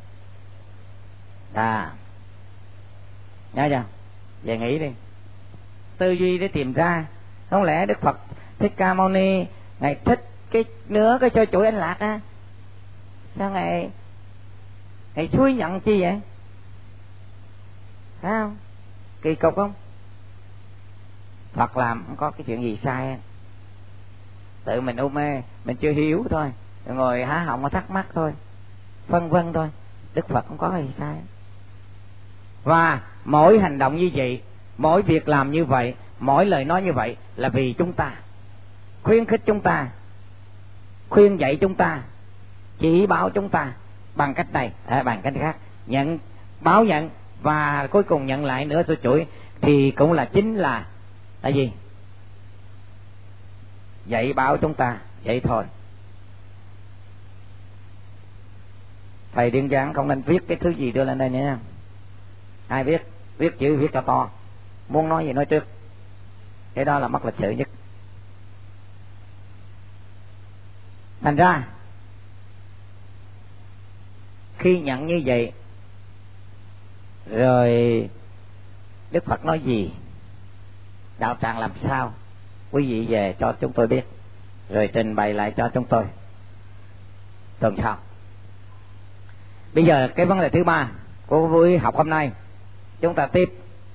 Nhớ chưa? Về nghĩ đi, tư duy để tìm ra. Không lẽ Đức Phật Thích Ca Mâu Ni ngài thích cái nửa cái cho chuỗi Anh Lạc á, sao ngài xúi nhận chi vậy? Phải không? Kỳ cục không? Phật làm không có cái chuyện gì sai, tự mình u mê, mình chưa hiểu thôi, ngồi há họng mà thắc mắc thôi, phân vân thôi. Đức Phật không có gì sai. Và mỗi hành động như vậy, mỗi việc làm như vậy, mỗi lời nói như vậy là vì chúng ta, khuyến khích chúng ta, khuyên dạy chúng ta, chỉ bảo chúng ta bằng cách này, bằng cách khác, nhận, báo nhận và cuối cùng nhận lại nữa số chuỗi, thì cũng là chính là gì? Dạy bảo chúng ta vậy thôi. Thầy Điên Giang không nên viết cái thứ gì đưa lên đây nha. Ai viết chữ viết cho to, muốn nói gì nói trước, cái đó là mất lịch sự nhất. Thành ra khi nhận như vậy rồi Đức Phật nói gì, đạo tràng làm sao, quý vị về cho chúng tôi biết, rồi trình bày lại cho chúng tôi tuần sau. Bây giờ cái vấn đề thứ ba của buổi học hôm nay, chúng ta tiếp.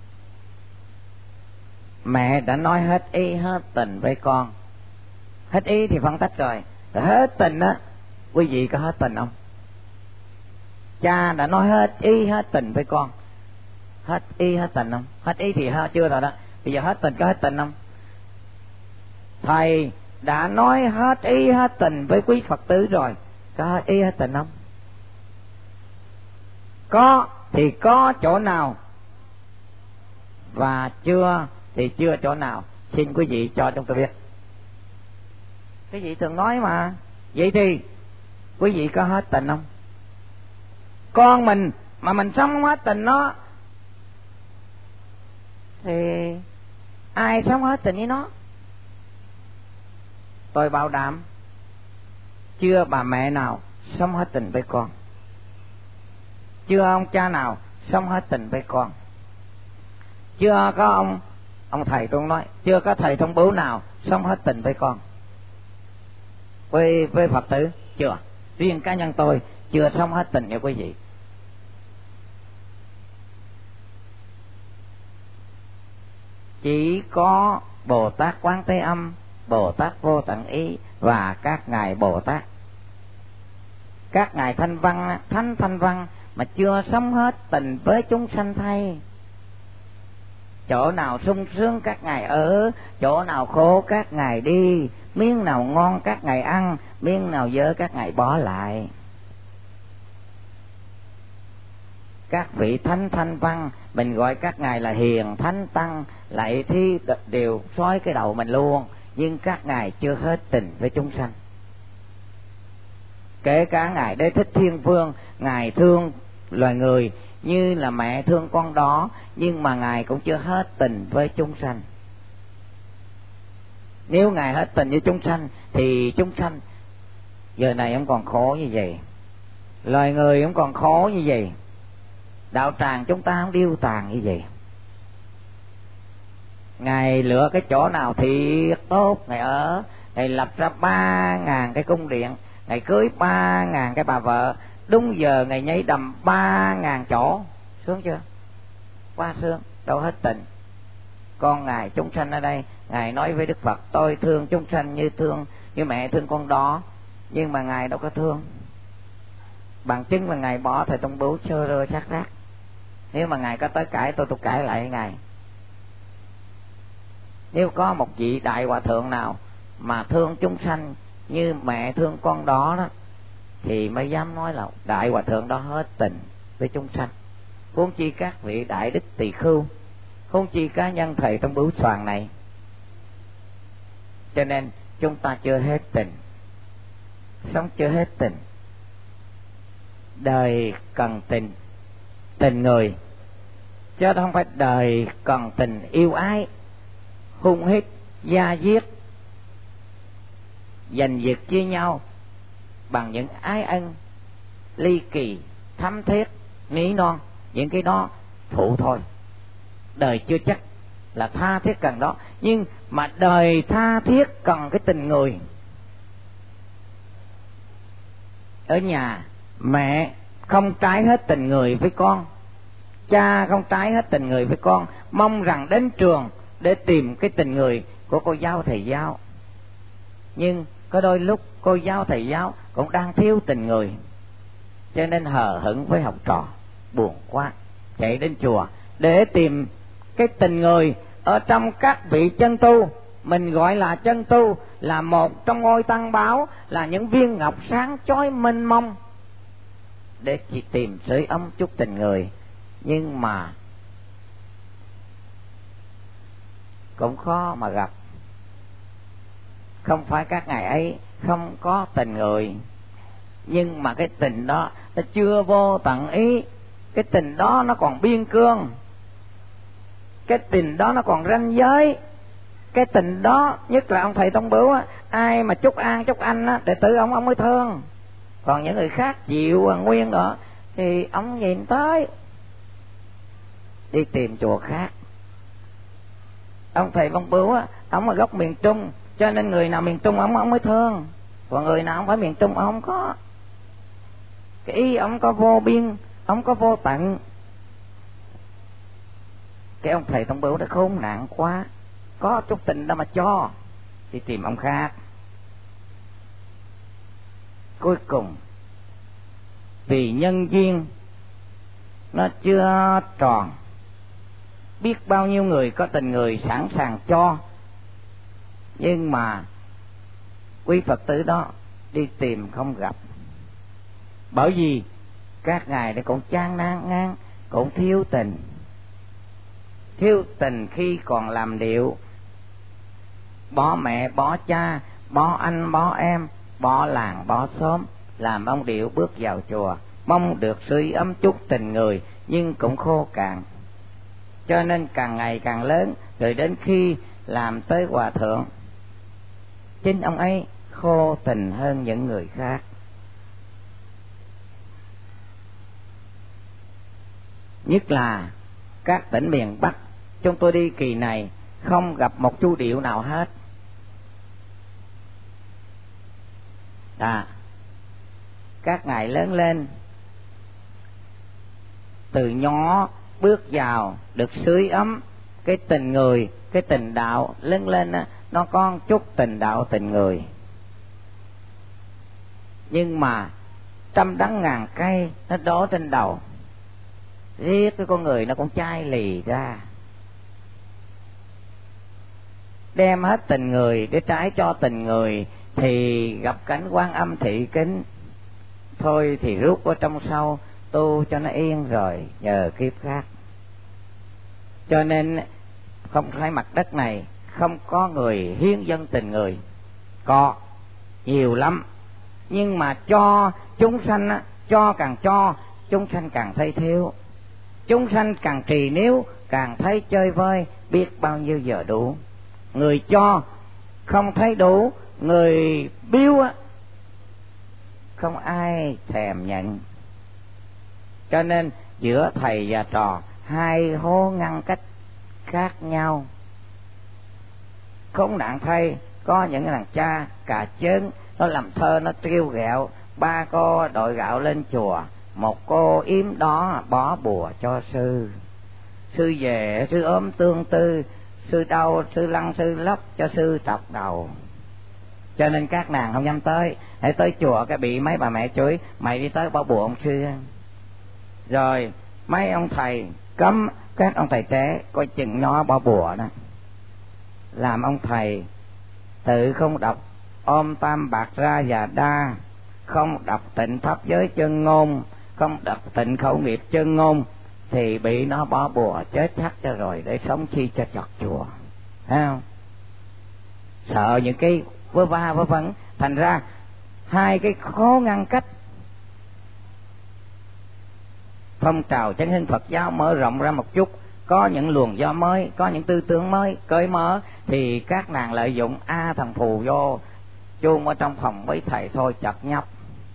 Mẹ đã nói hết ý hết tình với con. Hết ý thì phân tách rồi, hết tình á, quý vị có hết tình không? Cha đã nói hết ý hết tình với con, hết ý hết tình không? Hết ý thì chưa rồi đó, bây giờ hết tình có hết tình không? Thầy đã nói hết ý hết tình với quý Phật tử rồi, có hết ý hết tình không? Có thì có chỗ nào, và chưa thì chưa chỗ nào, xin quý vị cho chúng tôi biết. Quý vị thường nói mà, vậy thì quý vị có hết tình không? Con mình mà mình sống không hết tình nó, thì ai sống hết tình với nó? Tôi bảo đảm chưa bà mẹ nào sống hết tình với con, chưa ông cha nào sống hết tình với con, chưa có ông thầy tôi nói, chưa có thầy thông bố nào sống hết tình với con. Với Phật tử chưa, riêng cá nhân tôi chưa sống hết tình với quý vị. Chỉ có Bồ Tát Quán Thế Âm, Bồ Tát Vô Tận Ý và các ngài Bồ Tát, các ngài Thanh Văn, Thanh Văn mà chưa sống hết tình với chúng sanh thay. Chỗ nào sung sướng các ngài ở, chỗ nào khổ các ngài đi, miếng nào ngon các ngài ăn, miếng nào dơ các ngài bỏ lại. Các vị thánh Thanh Văn, mình gọi các ngài là hiền thánh tăng, lại thi đều xói cái đầu mình luôn, nhưng các ngài chưa hết tình với chúng sanh. Kể cả ngài Đế Thích Thiên Vương, ngài thương loài người như là mẹ thương con đó, nhưng mà ngài cũng chưa hết tình với chúng sanh. Nếu ngài hết tình với chúng sanh thì chúng sanh giờ này không còn khổ như vậy, loài người không còn khổ như vậy, đạo tràng chúng ta không điêu tàn như vậy. Ngài lựa cái chỗ nào thiệt tốt ngài ở, ngài lập ra 3.000 cái cung điện, ngài cưới 3.000 cái bà vợ, đúng giờ ngài nhảy đầm 3.000 chỗ, sướng chưa? Quá sướng, đâu hết tình. Con ngài chúng sanh ở đây, ngài nói với Đức Phật, tôi thương chúng sanh như mẹ thương con đó, nhưng mà ngài đâu có thương. Bằng chứng là ngài bỏ thời Tông Bửu sơ rơ xác rác. Nếu mà ngài có tới cãi tôi cãi lại ngài. Nếu có một vị đại hòa thượng nào mà thương chúng sanh như mẹ thương con đó đó, thì mới dám nói là đại hòa thượng đó hết tình với chúng sanh. Huống chi các vị đại đức tỳ khưu, huống chi cá nhân thầy Tông Bửu Soàn này. Cho nên chúng ta chưa hết tình, sống chưa hết tình. Đời cần tình, tình người, chứ không phải đời cần tình yêu ái, hung hít, da diết, giành giật chia nhau, bằng những ái ân ly kỳ thắm thiết ní non, những cái đó phụ thôi. Đời chưa chắc là tha thiết cần đó, nhưng mà đời tha thiết cần cái tình người. Ở nhà mẹ không trái hết tình người với con, cha không trái hết tình người với con, mong rằng đến trường để tìm cái tình người của cô giáo thầy giáo. Nhưng có đôi lúc cô giáo thầy giáo cũng đang thiếu tình người, cho nên hờ hững với học trò, buồn quá, chạy đến chùa để tìm cái tình người ở trong các vị chân tu. Mình gọi là chân tu, là một trong ngôi tăng báo, là những viên ngọc sáng chói mênh mông, để chỉ tìm sưởi ấm chút tình người. Nhưng mà cũng khó mà gặp. Không phải các ngài ấy không có tình người, nhưng mà cái tình đó nó chưa vô tận ý. Cái tình đó nó còn biên cương, cái tình đó nó còn ranh giới. Cái tình đó, nhất là ông thầy Tông Bửu á, ai mà chúc an chúc anh á, đệ tử ông mới thương. Còn những người khác chịu nguyên đó thì ông nhìn tới đi tìm chùa khác. Ông thầy Tông Bửu á, ông ở gốc miền Trung, cho nên người nào miền Trung ông mới thương, còn người nào không phải miền Trung ông không có. Cái ý ông có vô biên, ông có vô tận. Cái ông thầy Tông Bửu đã khốn nạn quá, có chút tình đâu mà cho, đi tìm ông khác. Cuối cùng vì nhân duyên nó chưa tròn, biết bao nhiêu người có tình người sẵn sàng cho, nhưng mà quý Phật tử đó đi tìm không gặp. Bởi vì các ngài đã cũng chán ngang, cũng thiếu tình. Thiếu tình khi còn làm điệu, bỏ mẹ bỏ cha, bỏ anh bỏ em, bỏ làng bỏ xóm, làm ông điệu bước vào chùa, mong được sưởi ấm chút tình người, nhưng cũng khô cạn. Cho nên càng ngày càng lớn, rồi đến khi làm tới hòa thượng, chính ông ấy khô tình hơn những người khác. Nhất là các tỉnh miền Bắc, chúng tôi đi kỳ này không gặp một chu điệu nào hết. Các ngài lớn lên, từ nhỏ bước vào được sưởi ấm cái tình người, cái tình đạo. Lớn lên á, nó có chút tình đạo tình người, nhưng mà trăm đắng ngàn cay nó đổ trên đầu, riết cái con người nó cũng chai lì ra. Đem hết tình người để trái cho tình người thì gặp cánh Quan Âm thị kính, thôi thì rút vào trong sâu tu cho nó yên rồi nhờ kiếp khác. Cho nên không phải mặt đất này không có người hiến dâng tình người, có nhiều lắm, nhưng mà cho chúng sanh á, cho chúng sanh càng thấy thiếu, chúng sanh càng trì níu, càng thấy chơi vơi, biết bao nhiêu giờ đủ. Người cho không thấy đủ, người biếu á không ai thèm nhận. Cho nên giữa thầy và trò hai hố ngăn cách khác nhau. Khốn nạn thay, có những thằng cha cà chớn, nó làm thơ, nó trêu ghẹo ba cô đội gạo lên chùa, một cô yếm đó bỏ bùa cho sư. Sư về sư ốm tương tư, sư đau sư lăn sư lóc cho sư trọc đầu. Cho nên các nàng không dám tới. Hãy tới chùa cái bị mấy bà mẹ chửi, mày đi tới bỏ bùa ông sư. Rồi mấy ông thầy cấm các ông thầy trẻ coi chừng nó bỏ bùa đó. Làm ông thầy tự không đọc Om Tam Bạc Ra Và Đa, không đọc Tịnh Pháp Giới Chân Ngôn, không đọc Tịnh Khẩu Nghiệp Chân Ngôn, thì bị nó bỏ bùa chết chắc cho rồi, để sống chi cho chọt chùa. Thấy không? Sợ những cái vớ va vớ vẩn, thành ra hai cái khó ngăn cách. Phong trào chánh hưng Phật giáo mở rộng ra một chút, có những luồng gió mới, có những tư tưởng mới cởi mở, thì các nàng lợi dụng thằng phù vô chôn ở trong phòng với thầy thôi chập nhấp.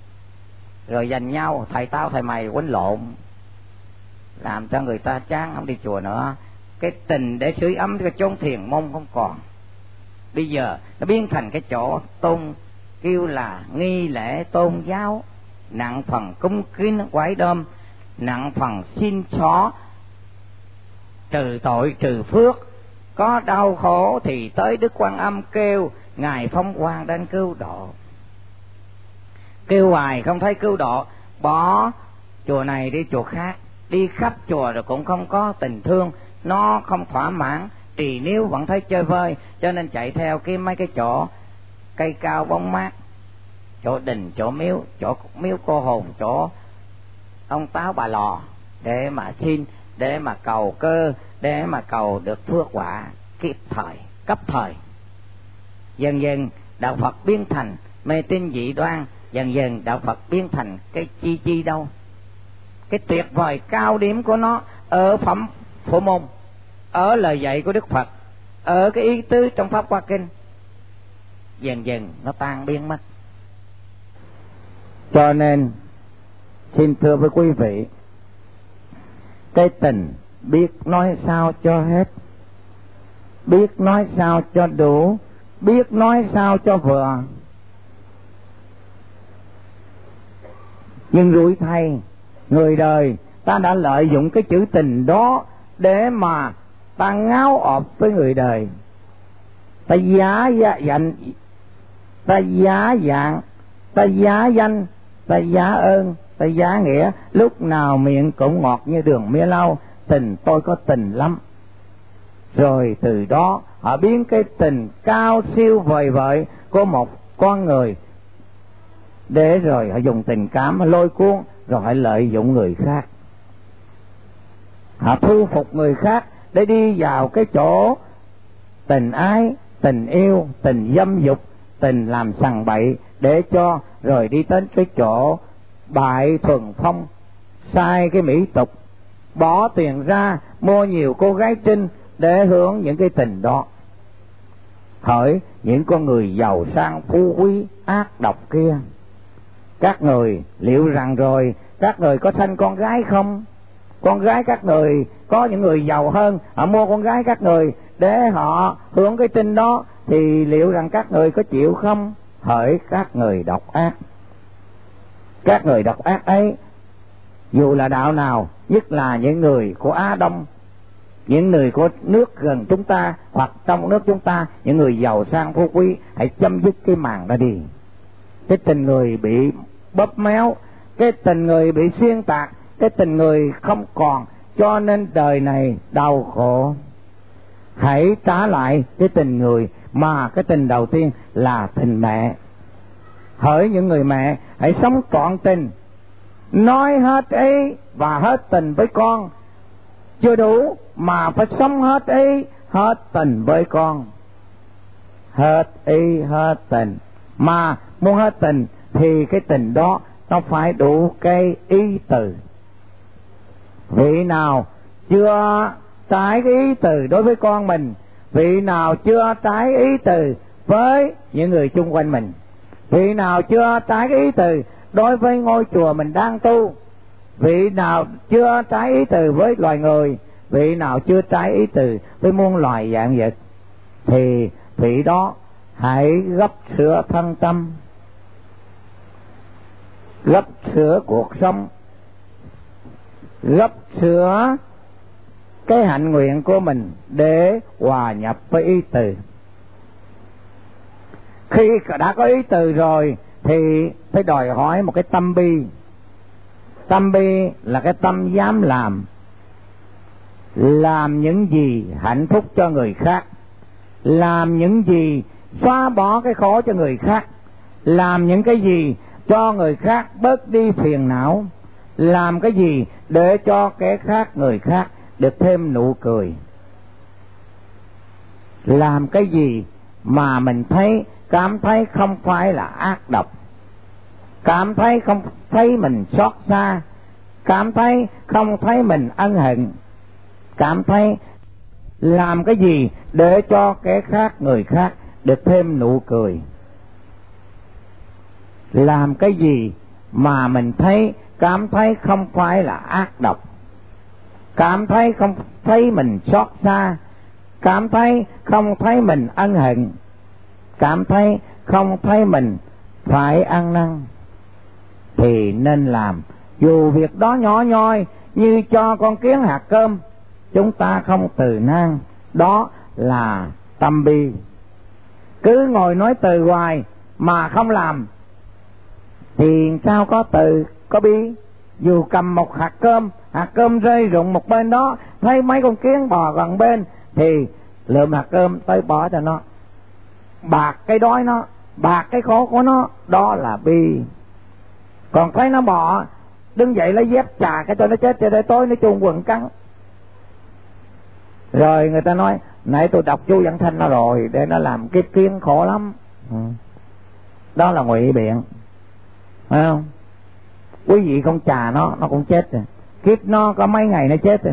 rồi giành nhau thầy tao thầy mày quýnh lộn, làm cho người ta chán không đi chùa nữa. Cái tình để sưởi ấm cái chốn thiền môn không còn. Bây giờ nó biến thành cái chỗ kêu là nghi lễ tôn giáo, nặng phần cúng kiến quái đom, nặng phần xin xỏ trừ tội trừ phước. Có đau khổ thì tới Đức Quan Âm kêu, Ngài Phong Quang đến cứu độ. Kêu hoài không thấy cứu độ, bỏ chùa này đi chùa khác, đi khắp chùa rồi cũng không có tình thương, nó không thỏa mãn, trì níu vẫn thấy chơi vơi, cho nên chạy theo cái mấy cái chỗ cây cao bóng mát, chỗ đình, chỗ miếu cô hồn, chỗ ông Táo bà Lò, để mà xin, để mà cầu cơ, để mà cầu được phước quả kịp thời, cấp thời. Dần dần đạo Phật biến thành mê tín dị đoan, dần dần đạo Phật biến thành cái chi đâu. Cái tuyệt vời cao điểm của nó ở phẩm Phổ Môn, ở lời dạy của Đức Phật, ở cái ý tứ trong Pháp Hoa Kinh, dần dần nó tan biến mất. Cho nên xin thưa với quý vị, cái tình biết nói sao cho hết, biết nói sao cho đủ, biết nói sao cho vừa. Nhưng rủi thay, người đời ta đã lợi dụng cái chữ tình đó để mà ta ngáo ọp với người đời. Ta giá dạnh, ta giá dạng, ta giá danh, ta giá ơn, ta giá nghĩa, lúc nào miệng cũng ngọt như đường mía lau, tình tôi có tình lắm. Rồi từ đó họ biến cái tình cao siêu vời vợi của một con người, để rồi họ dùng tình cảm lôi cuốn, rồi họ lợi dụng người khác, họ thu phục người khác để đi vào cái chỗ tình ái, tình yêu, tình dâm dục, tình làm sằng bậy, để cho rồi đi đến cái chỗ bại thuần phong, sai cái mỹ tục, bỏ tiền ra mua nhiều cô gái trinh để hưởng những cái tình đó. Hỡi những con người giàu sang phú quý ác độc kia, các người liệu rằng rồi các người có sanh con gái không? Con gái các người, có những người giàu hơn, họ mua con gái các người để họ hưởng cái trinh đó, thì liệu rằng các người có chịu không? Hỡi các người độc ác, các người độc ác ấy, dù là đạo nào, nhất là những người của Á Đông, những người của nước gần chúng ta hoặc trong nước chúng ta, những người giàu sang phú quý, hãy chấm dứt cái màn đó đi. Cái tình người bị bóp méo, cái tình người bị xuyên tạc, cái tình người không còn, cho nên đời này đau khổ. Hãy trả lại cái tình người, mà cái tình đầu tiên là tình mẹ. Hỡi những người mẹ, hãy sống trọn tình, nói hết ý và hết tình với con chưa đủ, mà phải sống hết ý hết tình với con. Hết ý hết tình, mà muốn hết tình thì cái tình đó nó phải đủ cái ý từ. Vị nào chưa trái cái ý từ đối với con mình, vị nào chưa trái ý từ với những người chung quanh mình, vị nào chưa trái cái ý từ đối với ngôi chùa mình đang tu, vị nào chưa trái ý từ với loài người, vị nào chưa trái ý từ với muôn loài vạn vật, thì vị đó hãy gấp sửa thân tâm, gấp sửa cuộc sống, gấp sửa cái hạnh nguyện của mình để hòa nhập với ý từ. Khi đã có ý từ rồi thì phải đòi hỏi một cái tâm bi. Tâm bi là cái tâm dám làm những gì hạnh phúc cho người khác, làm những gì xóa bỏ cái khổ cho người khác, làm những cái gì cho người khác bớt đi phiền não, làm cái gì để cho cái khác, người khác được thêm nụ cười, làm cái gì mà mình cảm thấy không phải là ác độc, cảm thấy không thấy mình xót xa, cảm thấy không thấy mình ân hận, cảm thấy làm cái gì để cho cái khác, người khác được thêm nụ cười, làm cái gì mà mình cảm thấy không phải là ác độc, cảm thấy không thấy mình xót xa, cảm thấy không thấy mình ân hận, cảm thấy không thấy mình phải ăn năn, thì nên làm. Dù việc đó nhỏ nhoi như cho con kiến hạt cơm, chúng ta không từ nan, đó là tâm bi. Cứ ngồi nói từ hoài mà không làm thì sao có từ, có bi. Dù cầm một hạt cơm rơi rụng một bên đó, thấy mấy con kiến bò gần bên thì lượm hạt cơm tới bỏ cho nó, bạc cái đói nó, bạc cái khổ của nó, đó là bi. Còn thấy nó bò, đứng dậy lấy dép chà cái cho nó chết, cho để tối nó chuông quần cắn. Rồi người ta nói nãy tôi đọc chú Văn Thanh nó rồi, để nó làm cái kiến khổ lắm. Đó là ngụy biện, phải không? Quý vị không chà nó cũng chết rồi, kiếp nó có mấy ngày nó chết rồi,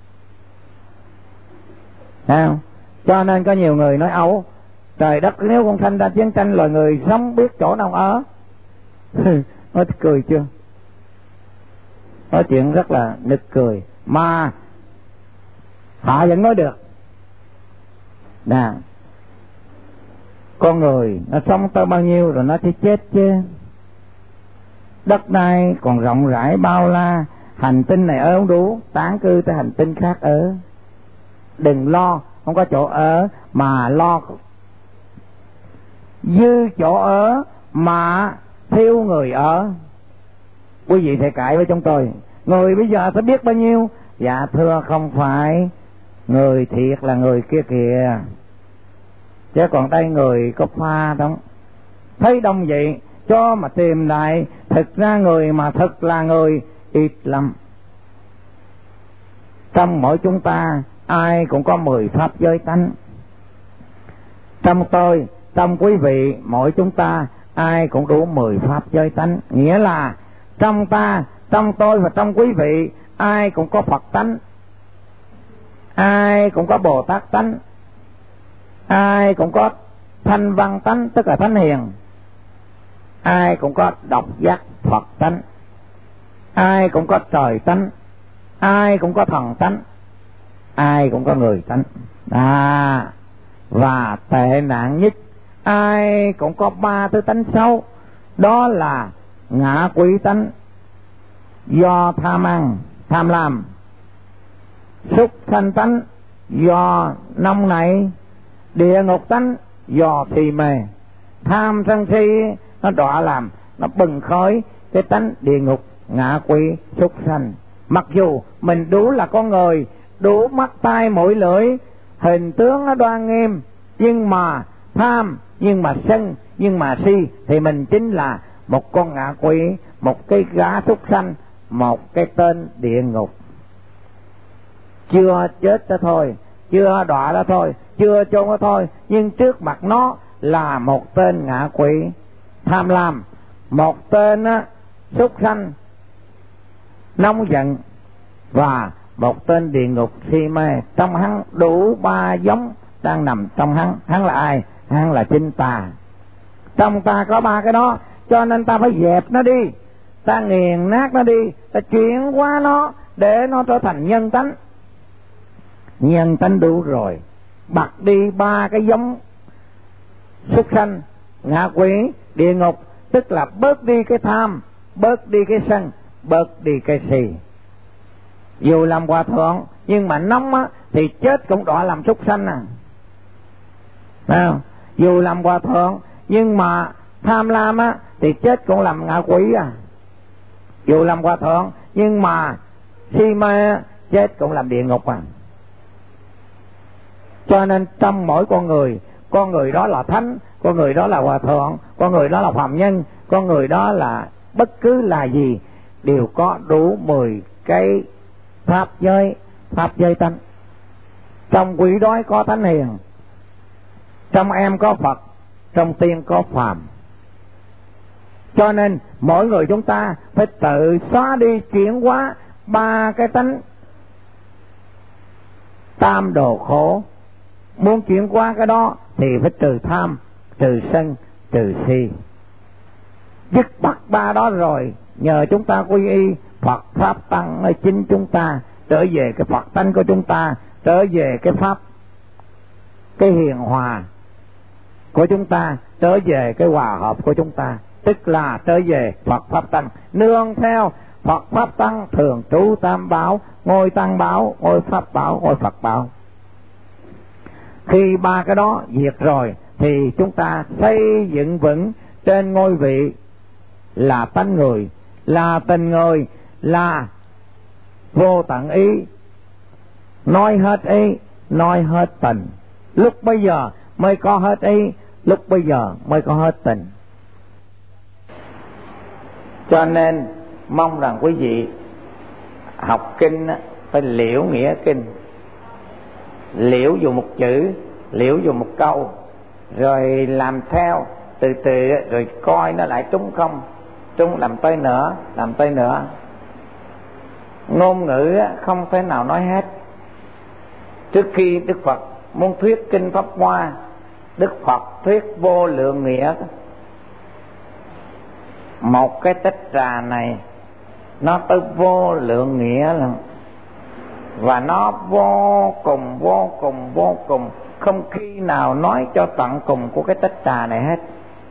phải không? Cho nên có nhiều người nói ấu trời đất, nếu con sanh ra chiến tranh loài người sống biết chỗ nào ở. Nói cười chưa? Nói chuyện rất là nực cười mà họ vẫn nói được. Nè, con người nó sống tới bao nhiêu rồi nó sẽ chết chứ. Đất đai còn rộng rãi bao la, hành tinh này ở không đủ, tán cư tới hành tinh khác ở. Đừng lo không có chỗ ở mà lo dư chỗ ở mà thiếu người ở. Quý vị thầy cãi với chúng tôi, người bây giờ sẽ biết bao nhiêu? Dạ thưa không phải, người thiệt là người kia kìa, chứ còn đây người có pha đó. Thấy đông vậy cho mà tìm lại, thực ra người mà thật là người ít lắm. Trong mỗi chúng ta ai cũng có 10 pháp giới tánh. Trong tôi, trong quý vị, mỗi chúng ta ai cũng đủ 10 pháp giới tánh. Nghĩa là trong ta, trong tôi và trong quý vị ai cũng có Phật tánh, ai cũng có Bồ Tát tánh, ai cũng có Thanh Văn tánh, tức là thánh hiền, ai cũng có độc giác Phật tánh, ai cũng có trời tánh, ai cũng có thần tánh, ai cũng có người tánh. Và tệ nạn nhất, ai cũng có 3 thứ tánh xấu, đó là ngã quỷ tánh do tham ăn, tham lam, súc sanh tánh do nông nảy, địa ngục tánh do si mê. Tham sân si nó đọa làm, nó bừng khói cái tánh địa ngục, ngạ quỷ, súc sanh. Mặc dù mình đủ là con người, đủ mắt tai mũi lưỡi, hình tướng nó đoan nghiêm, nhưng mà tham, nhưng mà sân, nhưng mà si, thì mình chính là một con ngạ quỷ, một cái gã súc sanh, một cái tên địa ngục. Chưa chết đó thôi, chưa đọa đó thôi, chưa chôn đó thôi, nhưng trước mặt nó là một tên ngạ quỷ tham lam, một tên súc sanh nóng giận, và một tên địa ngục si mê. Trong hắn đủ 3 giống đang nằm trong hắn. Hắn là ai? Hắn là chính ta. Trong ta có 3 cái đó, cho nên ta phải dẹp nó đi, ta nghiền nát nó đi, ta chuyển hóa nó để nó trở thành nhân tánh. Nhân tánh đủ rồi, bật đi 3 cái giống súc sanh, ngạ quỷ, địa ngục, tức là bớt đi cái tham, bớt đi cái sân, bớt đi cái si. Dù làm hòa thượng nhưng mà nóng á thì chết cũng đọa làm súc sanh à. Phải không? Dù làm hòa thượng nhưng mà tham lam á thì chết cũng làm ngạ quỷ à. Dù làm hòa thượng nhưng mà si mê chết cũng làm địa ngục à. Cho nên trong mỗi con người đó là thánh, con người đó là hòa thượng, con người đó là phàm nhân, con người đó là bất cứ là gì, đều có đủ 10 cái pháp giới tánh. Trong quỷ đói có thánh hiền, trong em có Phật, trong tiên có phàm. Cho nên mỗi người chúng ta phải tự xóa đi, chuyển hóa 3 cái tánh tam đồ khổ. Muốn chuyển qua cái đó thì phải trừ tham, trừ sân, trừ si. Dứt bật 3 đó rồi nhờ chúng ta quy y Phật Pháp Tăng nơi chính chúng ta, trở về cái Phật tánh của chúng ta, trở về cái Pháp, cái hiền hòa của chúng ta, trở về cái hòa hợp của chúng ta, tức là trở về Phật Pháp Tăng, nương theo Phật Pháp Tăng, thường trú tam bảo, ngôi Tăng bảo, ngôi Pháp bảo, ngôi Phật bảo. Khi ba cái đó diệt rồi thì chúng ta xây dựng vững trên ngôi vị là tánh người, là tình người, là vô tận ý, nói hết ý, nói hết tình. Lúc bây giờ mới có hết ý, lúc bây giờ mới có hết tình. Cho nên mong rằng quý vị học kinh phải liễu nghĩa kinh, liễu dùng một chữ, liễu dùng một câu, rồi làm theo từ từ, rồi coi nó lại trúng không, trúng làm tới nữa, làm tới nữa. Ngôn ngữ không thể nào nói hết. Trước khi Đức Phật muốn thuyết kinh Pháp Hoa, Đức Phật thuyết vô lượng nghĩa. Một cái tách trà này nó tới vô lượng nghĩa lắm, và nó vô cùng vô cùng vô cùng, không khi nào nói cho tận cùng của cái tách trà này hết.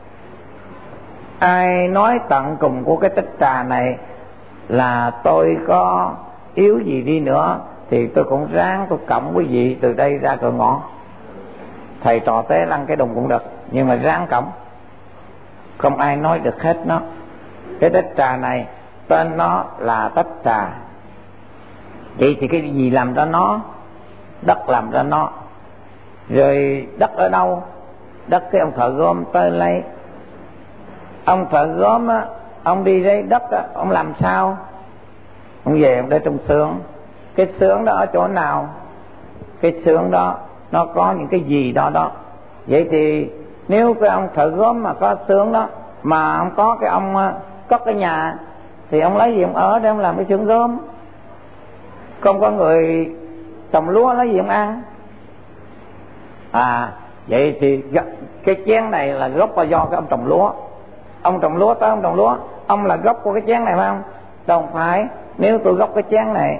Ai nói tận cùng của cái tách trà này là tôi có yếu gì đi nữa thì tôi cũng ráng tôi cộng quý vị từ đây ra cửa ngõ, thầy trò té lăn cái đùng cũng được, nhưng mà ráng cộng. Không ai nói được hết nó. Cái tách trà này tên nó là tách trà. Vậy thì cái gì làm ra nó? Đất làm ra nó. Rồi đất ở đâu? Đất cái ông thợ gom tới lấy. Ông thợ gom á, ông đi lấy đất á, ông làm sao? Ông về ông để trong xưởng. Cái xưởng đó ở chỗ nào? Cái xưởng đó nó có những cái gì đó đó. Vậy thì nếu cái ông thợ gốm mà có xưởng đó, mà ông có cái ông có cái nhà, thì ông lấy gì ông ở để ông làm cái xưởng gốm? Không có người trồng lúa lấy gì ông ăn? Vậy thì cái chén này là gốc là do cái ông trồng lúa. Ông trồng lúa tới ông trồng lúa, ông là gốc của cái chén này phải không? Đâu phải. Nếu tôi gốc cái chén này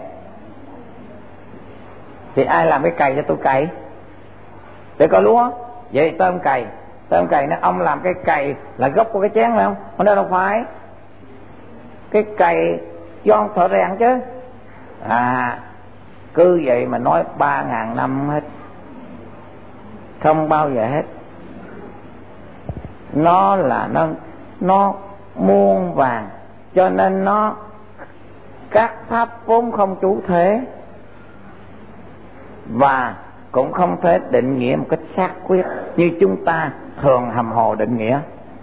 thì ai làm cái cày cho tôi cày để có lúa? Vậy tới ông cày nó, ông làm cái cày là gốc của cái chén phải không? Còn đâu phải. Cái cày do ông thợ rèn chứ. Cứ vậy mà nói 3.000 năm hết, không bao giờ hết. Nó là nó muôn vàng, cho nên nó các pháp vốn không chủ thể, và cũng không thể định nghĩa một cách xác quyết như chúng ta thường hàm hồ định nghĩa.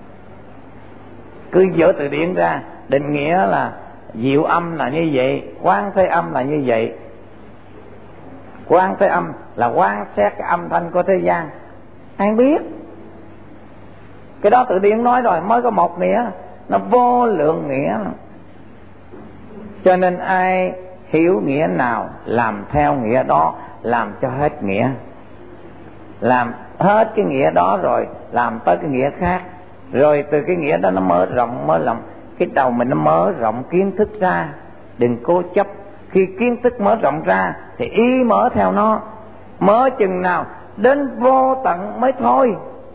Cứ dở từ điển ra định nghĩa là diệu âm là như vậy, quán thế âm là như vậy. Quán thế âm là quán xét cái âm thanh của thế gian. Ai biết? Cái đó tự điển nói rồi, mới có một nghĩa, nó vô lượng nghĩa. Cho nên ai hiểu nghĩa nào làm theo nghĩa đó, làm cho hết nghĩa. Làm hết cái nghĩa đó rồi làm tới cái nghĩa khác, rồi từ cái nghĩa đó nó mở rộng, cái đầu mình nó mở rộng kiến thức ra. Đừng cố chấp. Khi kiến thức mở rộng ra thì ý mở theo nó, mở chừng nào đến vô tận mới thôi.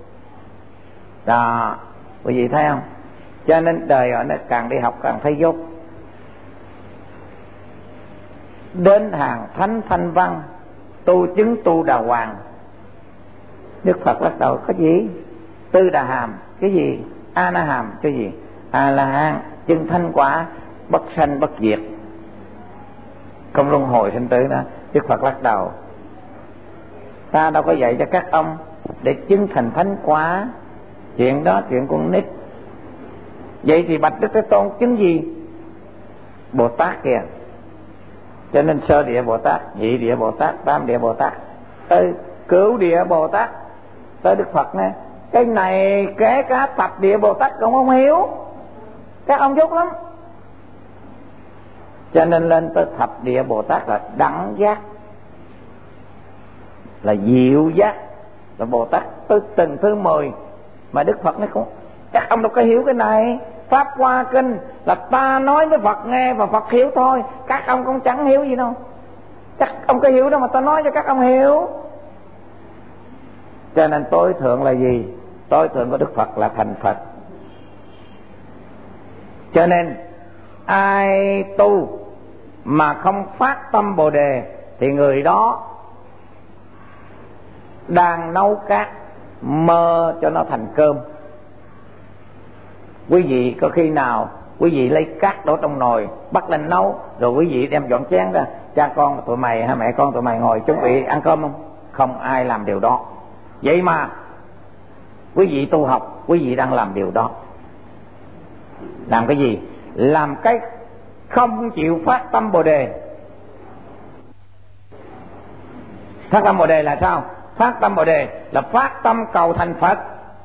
Đó, quý vị thấy không? Cho nên đời họ nó càng đi học càng thấy dốt. Đến hàng thánh thanh văn, tu chứng tu đà hoàng. Đức Phật bắt đầu có gì? Tư đà hàm cái gì? A na hàm cái gì? A la hán chứng thanh quả, bất sanh bất diệt, không luân hồi sinh tử đó. Đức Phật lắc đầu. Ta đâu có dạy cho các ông để chứng thành thánh quả. Chuyện đó chuyện con nít. Vậy thì bạch Đức Thế Tôn chứng gì? Bồ Tát kìa. Cho nên sơ địa Bồ Tát, nhị địa Bồ Tát, tam địa Bồ Tát, tới cửu địa Bồ Tát, tới Đức Phật nè. Cái này kể cả thập địa Bồ Tát cũng không hiểu. Các ông dốt lắm. Cho nên lên tới thập địa Bồ Tát là đẳng giác, là diệu giác, là Bồ Tát tới từng thứ 10. Mà Đức Phật nói cũng các ông đâu có hiểu cái này. Pháp Hoa Kinh là ta nói với Phật nghe và Phật hiểu thôi. Các ông cũng chẳng hiểu gì đâu. Chắc ông có hiểu đâu mà ta nói cho các ông hiểu. Cho nên tối thượng là gì? Tối thượng của Đức Phật là thành Phật. Cho nên ai tu mà không phát tâm Bồ Đề thì người đó đang nấu cát mơ cho nó thành cơm. Quý vị có khi nào quý vị lấy cát đổ trong nồi bắt lên nấu, rồi quý vị đem dọn chén ra, cha con tụi mày hay mẹ con tụi mày ngồi chuẩn bị ăn cơm không? Không ai làm điều đó. Vậy mà quý vị tu học, quý vị đang làm điều đó. Làm cái gì? Làm cái không chịu phát tâm Bồ Đề. Phát tâm Bồ Đề là sao? Phát tâm Bồ Đề là phát tâm cầu thành Phật.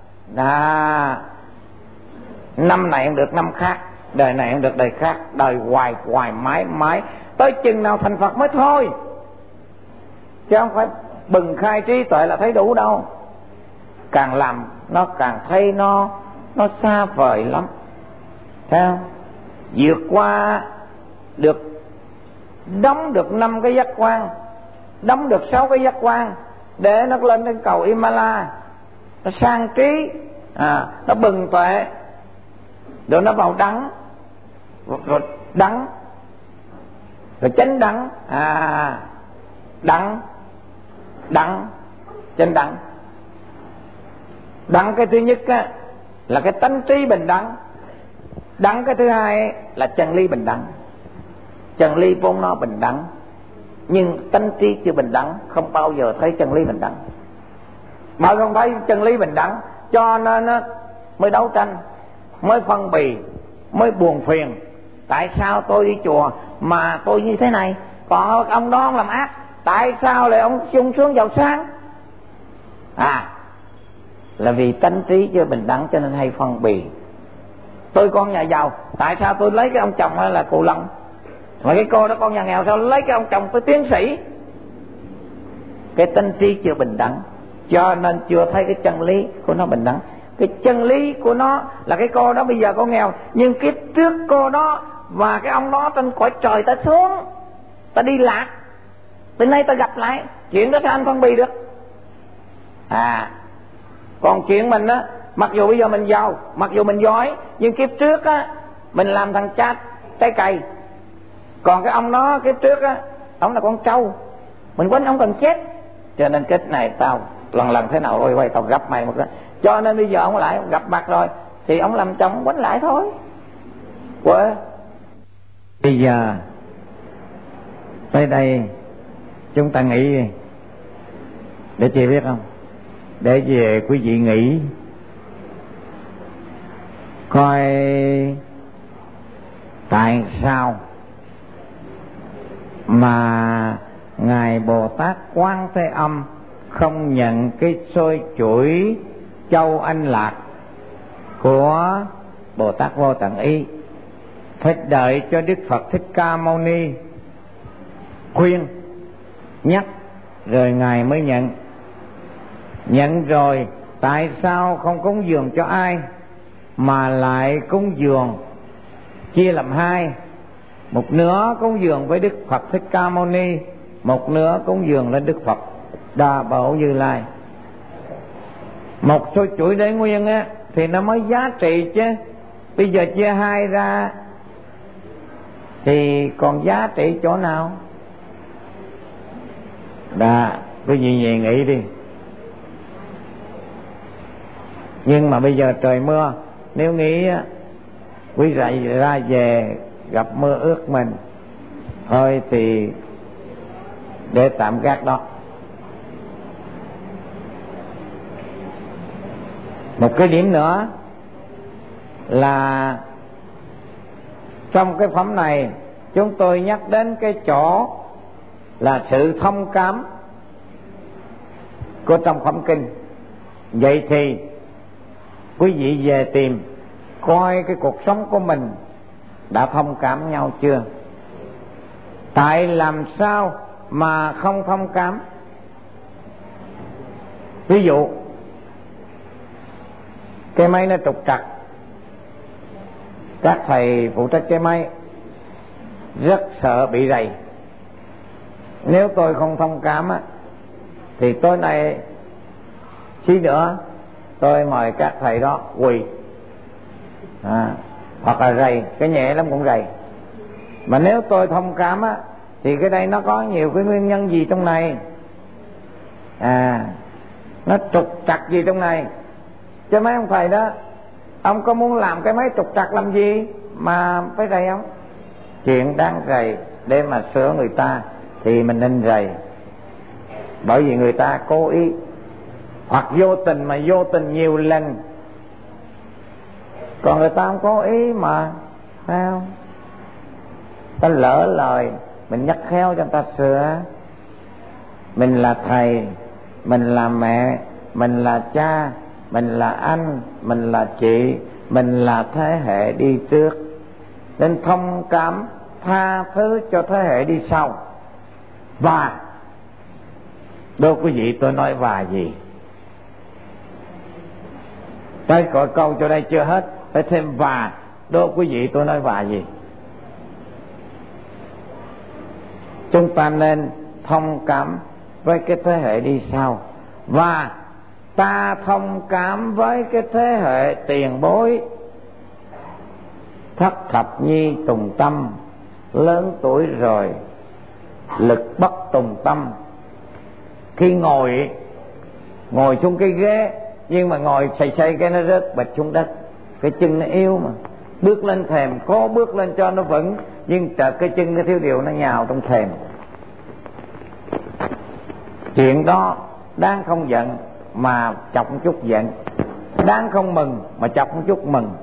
Năm này không được năm khác, đời này không được đời khác, đời hoài hoài mãi mãi, tới chừng nào thành Phật mới thôi. Chứ không phải bừng khai trí tuệ là thấy đủ đâu. Càng làm nó càng thấy nó xa vời lắm. Thấy không? Vượt qua được, đóng được 5 cái giác quan, đóng được 6 cái giác quan, để nó lên trên cầu Himalaya, nó sang trí, nó bừng tuệ, rồi nó vào đắng, rồi đắng, rồi chánh đắng, đắng, chánh đắng. Đắng cái thứ nhất á, là cái tánh trí bình đẳng. Đắng cái thứ hai là chân lý bình đẳng. Chân lý vốn nó bình đẳng, nhưng tánh trí chưa bình đẳng, không bao giờ thấy chân lý bình đẳng. Mà không thấy chân lý bình đẳng, cho nên mới đấu tranh, mới phân bì, mới buồn phiền. Tại sao tôi đi chùa mà tôi như thế này, còn ông đó ông làm ác, tại sao lại ông sung sướng giàu sang? Là vì tánh trí chưa bình đẳng cho nên hay phân bì. Tôi con nhà giàu, tại sao tôi lấy cái ông chồng là cù lông, mà cái cô đó con nhà nghèo sao lấy cái ông chồng tôi tiến sĩ? Cái tánh trí chưa bình đẳng, cho nên chưa thấy cái chân lý của nó bình đẳng. Cái chân lý của nó là cái cô đó bây giờ cô nghèo, nhưng kiếp trước cô đó và cái ông đó trên cõi trời ta xuống, ta đi lạc, từ nay ta gặp lại, chuyện đó sao anh phân bì được? Còn chuyện mình á, mặc dù bây giờ mình giàu, mặc dù mình giỏi, nhưng kiếp trước á mình làm thằng cha trái cây. Còn cái ông đó kiếp trước á, ông là con trâu, mình quánh ông cần chết. Cho nên cái này tao lần thế nào quay tao gặp mày một cái. Cho nên bây giờ ông lại gặp mặt rồi thì ông làm chồng quánh lại thôi. Bây giờ tới đây chúng ta nghĩ để chị biết không, để về quý vị nghĩ coi tại sao mà Ngài Bồ Tát Quan Thế Âm không nhận cái xôi chuỗi châu Anh Lạc của Bồ Tát Vô Tận Ý, phải đợi cho Đức Phật Thích Ca Mâu Ni khuyên nhắc rồi Ngài mới nhận. Nhận rồi tại sao không cúng dường cho ai mà lại cúng dường chia làm hai, một nửa cúng dường với Đức Phật Thích Ca Mâu Ni, một nửa cúng dường lên Đức Phật Đà Bảo Như Lai. Một số chuỗi để nguyên á thì nó mới giá trị chứ, bây giờ chia hai ra thì còn giá trị chỗ nào? Quý vị về nghĩ đi. Nhưng mà bây giờ trời mưa, nếu nghĩ quý vị ra về gặp mưa ướt mình thôi thì để tạm gác đó. Một cái điểm nữa là trong cái phẩm này chúng tôi nhắc đến cái chỗ là sự thông cảm của trong phẩm kinh. Vậy thì quý vị về tìm coi cái cuộc sống của mình đã thông cảm nhau chưa? Tại làm sao mà không thông cảm? Ví dụ cái máy nó trục trặc, các thầy phụ trách cái máy rất sợ bị rầy. Nếu tôi không thông cảm á, thì tối nay xí nữa tôi mời các thầy đó quỳ, hoặc là rầy, cái nhẹ lắm cũng rầy. Mà nếu tôi thông cảm á, thì cái đây nó có nhiều cái nguyên nhân gì trong này, nó trục trặc gì trong này. Chứ mấy ông thầy đó, ông có muốn làm cái máy trục trặc làm gì mà phải rầy không? Chuyện đáng rầy để mà sửa người ta thì mình nên rầy, bởi vì người ta cố ý hoặc vô tình, mà vô tình nhiều lần. Còn người ta không cố ý mà, phải không? Ta lỡ lời mình nhắc khéo cho người ta sửa. Mình là thầy, mình là mẹ, mình là cha, mình là anh, mình là chị, mình là thế hệ đi trước, nên thông cảm tha thứ cho thế hệ đi sau. Và đôi quý vị, tôi nói và gì? Tới gọi câu cho đây chưa hết, phải thêm và. Đôi quý vị, tôi nói và gì? Chúng ta nên thông cảm với cái thế hệ đi sau, và ta thông cảm với cái thế hệ tiền bối thất thập nhi tùng tâm, lớn tuổi rồi lực bất tùng tâm. Khi ngồi xuống cái ghế, nhưng mà ngồi xây cái nó rớt bịch xuống đất, cái chân nó yếu mà, bước lên thềm cố bước lên cho nó vững, nhưng chợt cái chân nó thiếu điều, nó nhào trong thềm. Chuyện đó đáng không giận mà chọc một chút giận, đáng không mừng mà chọc một chút mừng.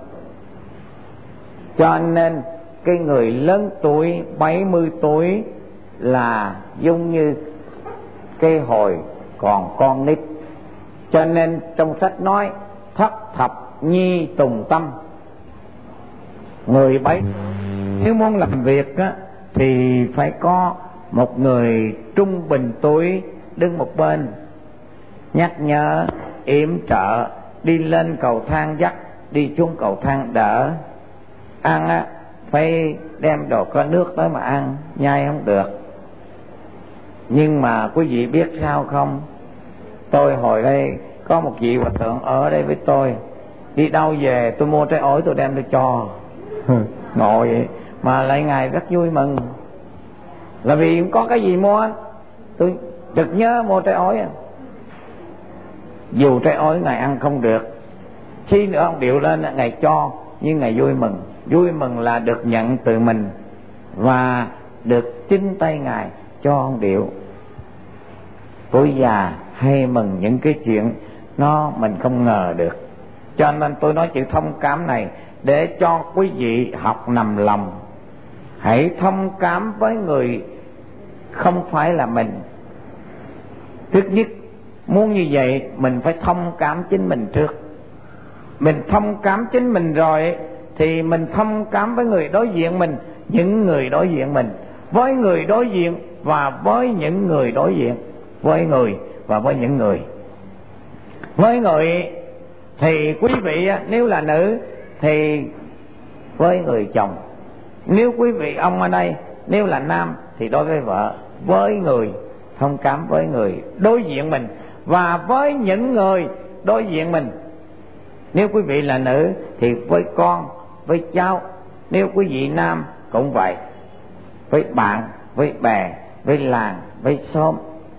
Cho nên cái người lớn tuổi 70 tuổi là giống như cái hồi còn con nít. Cho nên trong sách nói thất thập nhi tùng tâm. Người bấy nếu muốn làm việc á, thì phải có một người trung bình tuổi đứng một bên, nhắc nhở, yểm trợ, đi lên cầu thang dắt, đi xuống cầu thang đỡ. Ăn á, phải đem đồ có nước tới mà ăn, nhai không được. Nhưng mà quý vị biết sao không? Tôi hồi đây có một vị hòa thượng ở đây với tôi, đi đâu về tôi mua trái ổi tôi đem tôi cho. Ngồi vậy mà lại ngài rất vui mừng, là vì có cái gì mua tôi chợt nhớ mua trái ổi. Dù trái ổi ngài ăn không được, khi nữa ông điệu lên ngài cho, nhưng ngài vui mừng. Vui mừng là được nhận từ mình và được chính tay ngài cho ông điệu. Tuổi già hay mừng những cái chuyện nó mình không ngờ được. Cho nên tôi nói chữ thông cảm này để cho quý vị học nằm lòng. Hãy thông cảm với người không phải là mình. Thứ nhất, muốn như vậy mình phải thông cảm chính mình trước. Mình thông cảm chính mình rồi thì mình thông cảm với người đối diện mình, những người đối diện mình, với người đối diện và với những người đối diện, với người và với những người. Với người thì quý vị nếu là nữ thì với người chồng, nếu quý vị ông ở đây nếu là nam thì đối với vợ, với người, thông cảm với người đối diện mình và với những người đối diện mình. Nếu quý vị là nữ thì với con, với cháu. Nếu quý vị nam cũng vậy, với bạn, với bè, với làng, với xóm.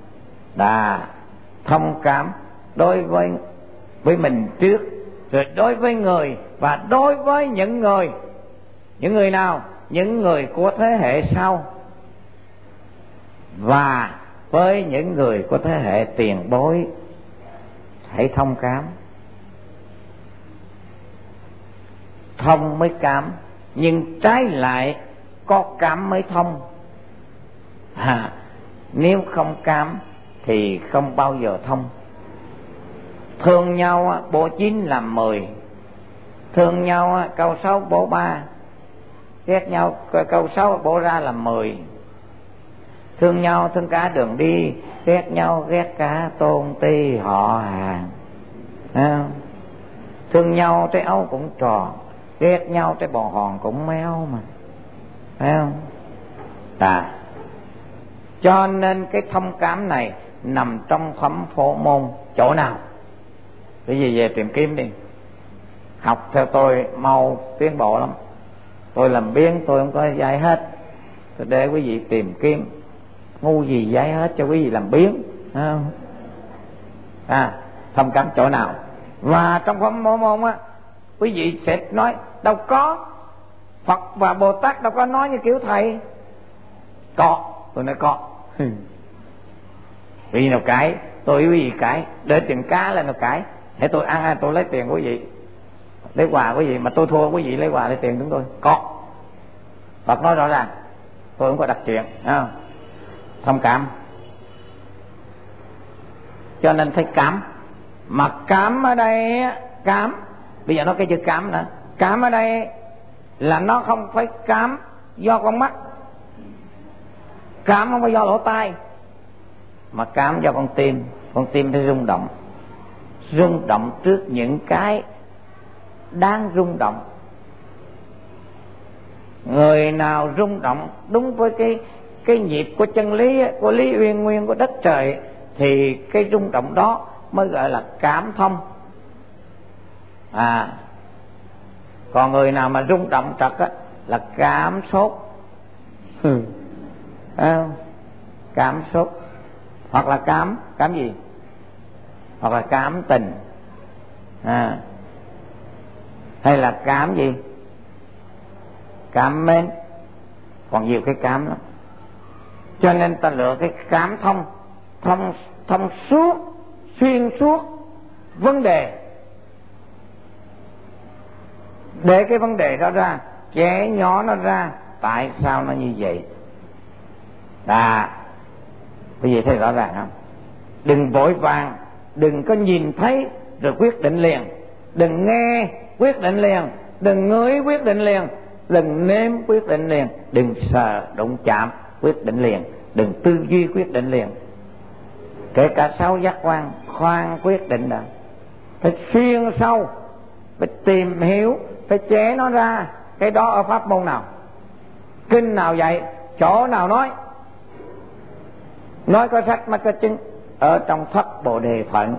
Thông cảm đối với mình trước, rồi đối với người và đối với những người. Những người nào? Những người của thế hệ sau và với những người của thế hệ tiền bối. Hãy thông cảm. Thông mới cảm, nhưng trái lại có cảm mới thông. Nếu không cảm thì không bao giờ thông. Thương nhau bổ 9 làm 10, thương nhau câu 6 bổ 3, ghét nhau câu 6 bổ ra làm 10. Thương nhau thương cả đường đi, ghét nhau ghét cả tôn ti họ hàng. Thương nhau trái áo cũng tròn, ghét nhau trái bò hòn cũng méo mà, phải không? Cho nên cái thông cảm này nằm trong phẩm phổ môn chỗ nào? Cái gì về tìm kiếm đi. Học theo tôi mau tiến bộ lắm. Tôi làm biếng, tôi không có dạy hết. Tôi để quý vị tìm kiếm. Ngu gì dạy hết cho quý vị làm biếng, thông cảm chỗ nào? Và trong phẩm phổ môn á, quý vị sẽ nói đâu có, Phật và Bồ Tát đâu có nói như kiểu thầy. Có, tôi nói có. Vì nào cãi, tôi quý vị cãi, để tiền cá lên nào cãi. Để tôi ăn, tôi lấy tiền của quý vị, lấy quà quý vị, mà tôi thua quý vị lấy quà lấy tiền chúng tôi. Có. Phật nói rõ ràng, tôi không có đặt chuyện, thông cảm. Cho nên thấy cảm. Mà cảm ở đây, cảm, bây giờ nói cái chữ cảm nữa. Cảm ở đây là nó không phải cảm do con mắt, cảm không phải do lỗ tai, mà cảm do con tim. Con tim phải rung động, rung động trước những cái đáng rung động. Người nào rung động đúng với cái nhịp của chân lý, của lý uyên nguyên của đất trời, thì cái rung động đó mới gọi là cảm thông. Còn người nào mà rung động trật á là cảm sốt. Cảm sốt. Hoặc là cảm gì? Hoặc là cảm tình, hay là cảm gì? Cảm mến. Còn nhiều cái cảm lắm. Cho nên ta lựa cái cảm thông suốt, xuyên suốt vấn đề, để cái vấn đề đó ra, chẻ nhỏ nó ra, tại sao nó như vậy. Bây giờ thấy rõ ràng không? Đừng vội vàng, đừng có nhìn thấy rồi quyết định liền, đừng nghe quyết định liền, đừng ngửi quyết định liền, đừng nếm quyết định liền, đừng sờ đụng chạm quyết định liền, đừng tư duy quyết định liền. Kể cả 6 giác quan, khoan quyết định đã. Phải xuyên sâu, phải tìm hiểu, phải chế nó ra. Cái đó ở pháp môn nào, kinh nào dạy, chỗ nào nói có sách mà có chứng. Ở trong Thất Bồ Đề Phận.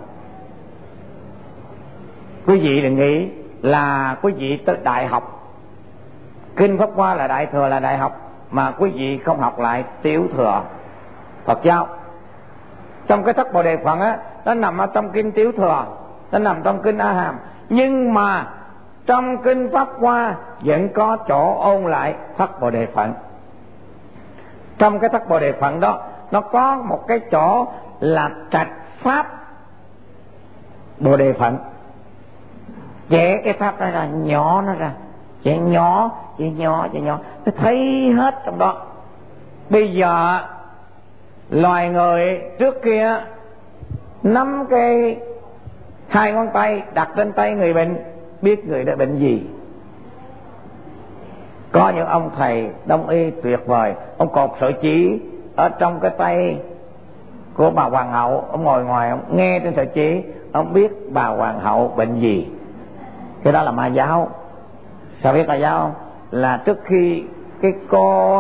Quý vị đừng nghĩ là quý vị tới đại học, kinh Pháp Hoa là đại thừa là đại học, mà quý vị không học lại tiểu thừa Phật giáo. Trong cái Thất Bồ Đề Phận á, nó nằm ở trong kinh tiểu thừa, nó nằm trong kinh A Hàm, nhưng mà trong kinh Pháp Hoa vẫn có chỗ ôn lại Thất Bồ Đề Phận. Trong cái Thất Bồ Đề Phận đó, nó có một cái chỗ là trạch pháp Bồ Đề Phận. Chẻ cái pháp đó ra, nhỏ nó ra, chẻ nhỏ, nó thấy hết trong đó. Bây giờ loài người trước kia nắm cái 2 ngón tay đặt trên tay người bệnh, biết người đó bệnh gì. Có những ông thầy đông y tuyệt vời, ông cột sợi chỉ ở trong cái tay của bà hoàng hậu, ông ngồi ngoài, ông nghe trên sợi chỉ, ông biết bà hoàng hậu bệnh gì. Cái đó là ma giáo. Sao biết ma giáo không? Là trước khi cái cô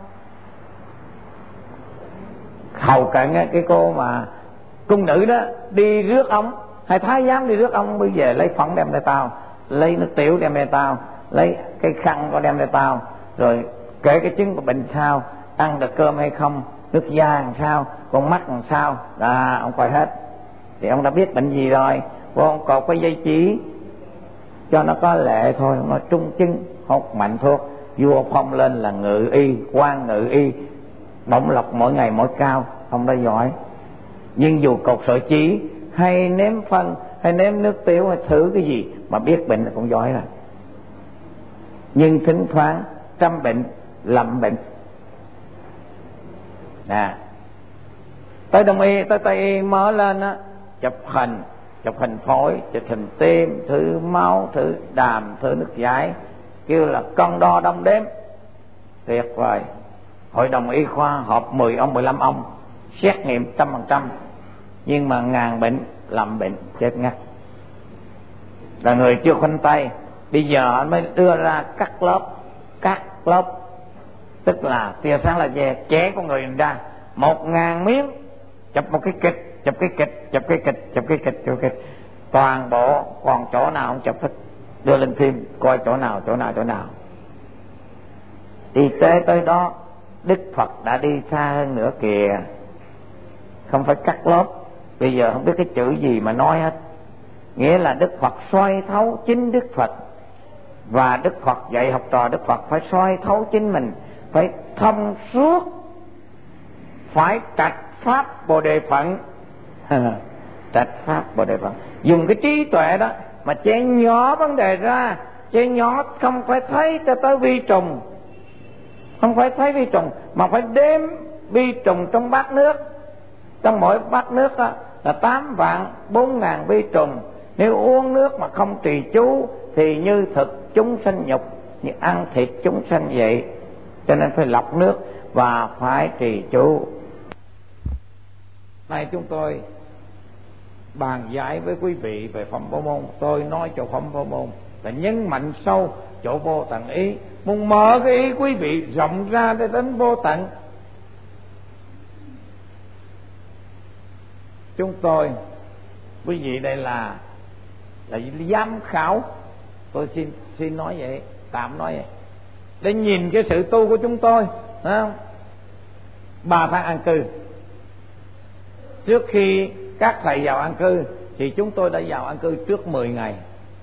hầu cận, cái cô mà cung nữ đó đi rước ông, hay thái giám đi rước ông, bây giờ lấy phấn đem để tao, lấy nước tiểu đem để tao, lấy cái khăn có đem để tao, rồi kể cái chứng của bệnh sao, ăn được cơm hay không, nước da làm sao, con mắt làm sao, ông coi hết. Thì ông đã biết bệnh gì rồi, ông cột cái dây chỉ cho nó có lệ thôi, nó trung chứng, hốt mạnh thuốc. Vua phong lên là ngự y, quan ngự y, bổng lộc mỗi ngày mỗi cao, ông đã giỏi. Nhưng dù cột sợi chỉ hay ném phân hay ném nước tiểu hay thử cái gì mà biết bệnh là cũng giỏi rồi. Nhưng thỉnh thoảng trăm bệnh lầm bệnh. Tới đông y, tới tây y mở lên á, chụp hình phổi, chụp hình tim, thử máu, thử đàm, thử nước giải, kêu là cân đo đong đếm. Tuyệt vời. Hội đồng y khoa họp 10 ông 15 ông, xét nghiệm 100%, nhưng mà ngàn bệnh lầm bệnh chết ngắt. Là người chưa khoanh tay, Bây giờ anh mới đưa ra cắt lớp, tức là tia sáng laser chế con người mình ra 1000 miếng, chụp một cái kịch, toàn bộ còn chỗ nào không chụp hết, đưa lên phim coi chỗ nào. Y tế tới đó, Đức Phật đã đi xa hơn nữa kìa, không phải cắt lớp. Bây giờ không biết cái chữ gì mà nói hết, nghĩa là Đức Phật soi thấu chính Đức Phật, và Đức Phật dạy học trò Đức Phật phải soi thấu chính mình, phải thông suốt, phải trạch pháp Bồ Đề Phận. Trạch pháp Bồ Đề Phận, dùng cái trí tuệ đó mà chế nhỏ vấn đề ra, chế nhỏ không phải thấy cho tới vi trùng, không phải thấy vi trùng, mà phải đếm vi trùng trong bát nước. Trong mỗi bát nước đó là 8.400.000 vi trùng. Nếu uống nước mà không trì chú thì như thực chúng sanh nhục, như ăn thịt chúng sanh vậy. Cho nên phải lọc nước và phải trì chú. Nay chúng tôi bàn giải với quý vị về phẩm Pháp môn. Tôi nói cho phẩm Pháp môn là nhấn mạnh sâu chỗ vô tận ý, muốn mở cái ý quý vị rộng ra để đến vô tận. Chúng tôi, quý vị đây là giám khảo, tôi xin nói vậy, tạm nói vậy, để nhìn cái sự tu của chúng tôi, thấy không? 3 tháng an cư. Trước khi các thầy vào an cư thì chúng tôi đã vào an cư trước 10 ngày.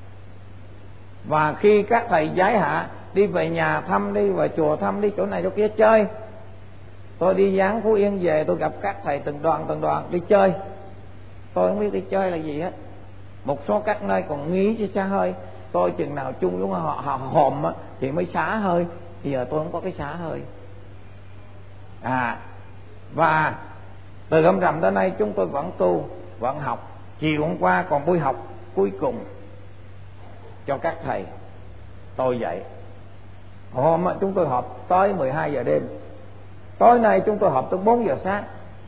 Và khi các thầy giải hạ đi về nhà thăm, đi về chùa thăm, đi chỗ này chỗ kia chơi, tôi đi Giáng Phú Yên về, tôi gặp các thầy từng đoàn đi chơi. Tôi không biết đi chơi là gì hết. Một số các nơi còn nghĩ cho xa hơi. Tôi chừng nào chung với họ hòm thì mới xả hơi. Bây giờ tôi không có cái xả hơi. Và từ hôm rằm tới nay chúng tôi vẫn tu, vẫn học. Chiều hôm qua còn buổi học cuối cùng cho các thầy. Tôi dạy. Hôm chúng tôi họp tới 12 giờ đêm. Tối nay chúng tôi họp tới 4 giờ sáng.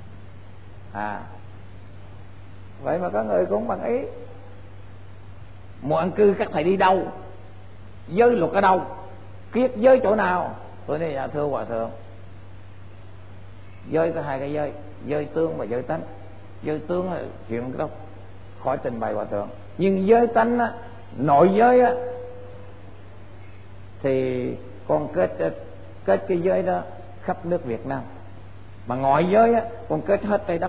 Vậy mà có người cũng bằng ý. Mùa an cư các thầy đi đâu? Giới luật ở đâu? Kiết giới chỗ nào? Tôi nói dạ thưa Hòa Thượng, giới có 2 cái giới, giới tướng và giới tánh. Giới tướng là chuyện đó khỏi trình bày Hòa Thượng. Nhưng giới tánh á, nội giới á, thì con kết cái giới đó khắp nước Việt Nam. Mà ngoại giới á, con kết hết Tây Đất.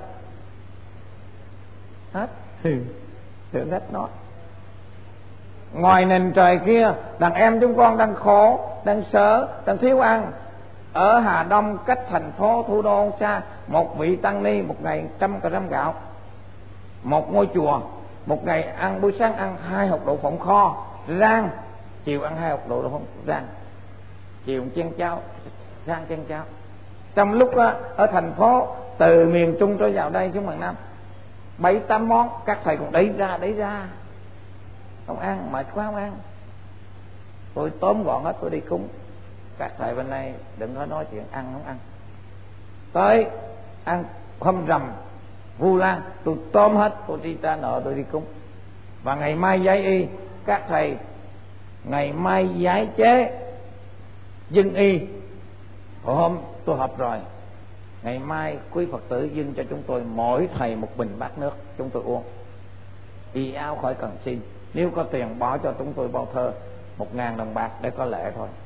Hết. Thượng hết nó. Ngoài nền trời kia, đàn em chúng con đang khổ, đang sợ, đang thiếu ăn. Ở Hà Đông cách thành phố thủ đô xa, một vị tăng ni một ngày 100 kg gạo. Một ngôi chùa một ngày ăn, buổi sáng ăn 2 hột đậu phộng kho rang, chiều ăn 2 hột đậu phộng rang, chiều chén cháo, rang chén cháo. Trong lúc á, ở thành phố từ miền Trung trở vào đây xuống miền Nam 7-8 món, các thầy còn đẩy ra không ăn, mệt quá không ăn. Tôi tóm gọn hết, tôi đi cúng. Các thầy bên đây đừng có nói chuyện ăn không ăn. Tới ăn hôm rằm Vu Lan tôi tóm hết, tôi đi trả nợ, tôi đi cúng. Và ngày mai giái y, các thầy ngày mai giái chế dân y. Hôm tôi họp rồi, ngày mai quý Phật tử dâng cho chúng tôi mỗi thầy một bình bát nước, chúng tôi uống. Y áo khỏi cần xin, nếu có tiền bỏ cho chúng tôi bao thơ 1.000 đồng bạc để có lệ thôi.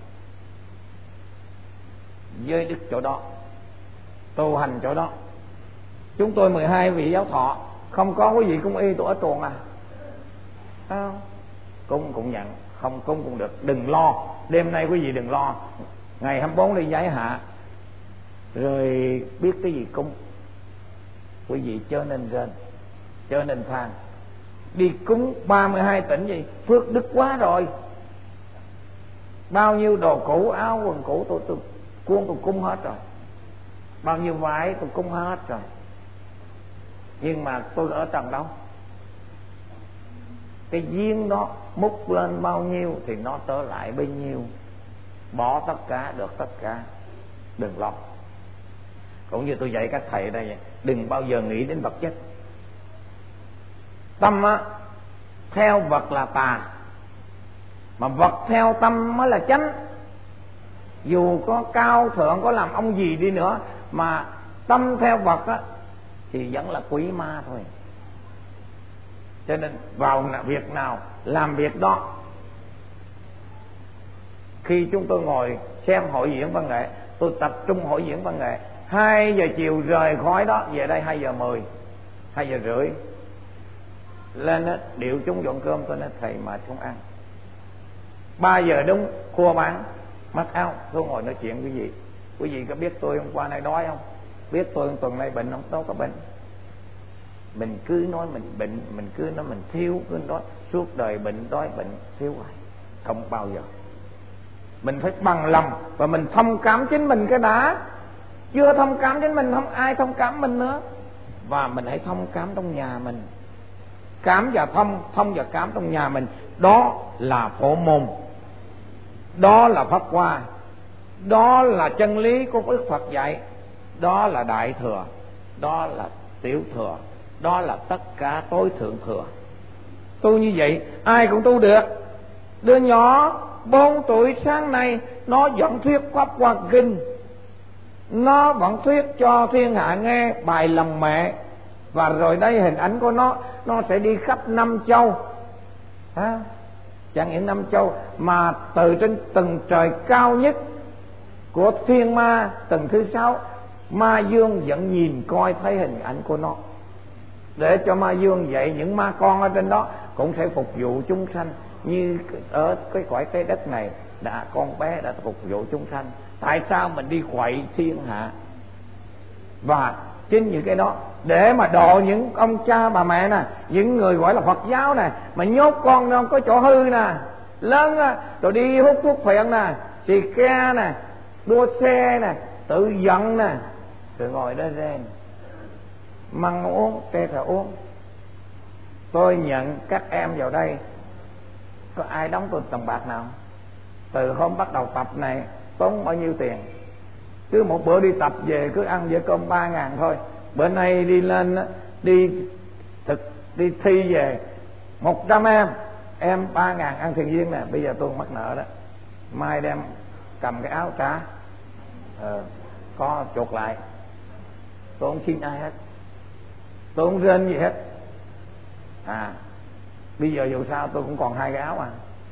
Với đức chỗ đó, tu hành chỗ đó. Chúng tôi 12 vị giáo thọ, không có quý vị cúng y tôi ở truồng cúng cũng nhận, không cúng cũng được. Đừng lo, đêm nay quý vị đừng lo, ngày 24 đi giải hạ rồi biết cái gì cúng. Quý vị chớ nên rên, chớ nên than. Đi cúng 32 tỉnh gì phước đức quá rồi. Bao nhiêu đồ cũ, áo quần cũ tôi cúng hết rồi. Bao nhiêu vải tôi cúng hết rồi. Nhưng mà tôi ở trần đâu, cái giếng đó múc lên bao nhiêu thì nó trở lại bấy nhiêu. Bỏ tất cả được tất cả, đừng lo. Cũng như tôi dạy các thầy ở đây vậy, đừng bao giờ nghĩ đến vật chất. Tâm á, theo vật là tà, mà vật theo tâm mới là chánh. Dù có cao thượng, có làm ông gì đi nữa, mà tâm theo vật á thì vẫn là quỷ ma thôi. Cho nên vào việc nào làm việc đó. Khi chúng tôi ngồi xem hội diễn văn nghệ, tôi tập trung hội diễn văn nghệ, 2 giờ chiều rời khỏi đó về đây 2 giờ 10, 2 giờ rưỡi lên đó, điệu chúng dọn cơm. Tôi nói thầy mà không ăn. 3 giờ đúng khua bán mặc áo, tôi ngồi nói chuyện quý vị. Quý vị có biết tôi hôm qua nay đói không? Biết tôi tuần nay bệnh không? Đâu có bệnh. Mình cứ nói mình bệnh, mình cứ nói mình thiếu, cứ nói suốt đời bệnh đói bệnh thiếu hoài, không bao giờ. Mình phải bằng lòng và mình thông cảm chính mình cái đã. Chưa thông cảm chính mình, không ai thông cảm mình nữa. Và mình hãy thông cảm trong nhà mình. Cảm và thông, thông và cảm trong nhà mình. Đó là phổ môn, đó là pháp hoa, đó là chân lý của Đức Phật dạy. Đó là đại thừa, đó là tiểu thừa, đó là tất cả tối thượng thừa. Tu như vậy ai cũng tu được. Đứa nhỏ 4 tuổi sáng nay nó vẫn thuyết pháp Hoa Kinh, nó vẫn thuyết cho thiên hạ nghe bài lòng mẹ. Và rồi đây hình ảnh của nó sẽ đi khắp 5 châu. Chẳng những 5 châu mà từ trên tầng trời cao nhất của thiên ma, tầng thứ 6, ma dương vẫn nhìn coi thấy hình ảnh của nó, để cho ma dương dạy những ma con ở trên đó cũng sẽ phục vụ chúng sanh. Như ở cái cõi trái đất này đã con bé đã phục vụ chúng sanh. Tại sao mình đi quậy thiên hạ? Và chính những cái đó để mà độ những ông cha bà mẹ nè, những người gọi là Phật giáo nè, mà nhốt con nó có chỗ hư nè, lớn rồi đi hút thuốc phiện nè, xì ke nè, đua xe nè, tự giận nè, rồi ngồi đó rên măng uống tê thà uống. Tôi nhận các em vào đây, có ai đóng tôi đồng bạc nào? Từ hôm bắt đầu tập này tốn bao nhiêu tiền? Cứ một bữa đi tập về cứ ăn bữa cơm 3.000 thôi. Bữa nay đi lên đi thi về 100 em 3.000 ăn thiền viên nè. Bây giờ tôi mắc nợ đó, mai đem cầm cái áo trả, có chuột lại. Tôi không xin ai hết, tôi không rên gì hết. Bây giờ dù sao tôi cũng còn 2 cái áo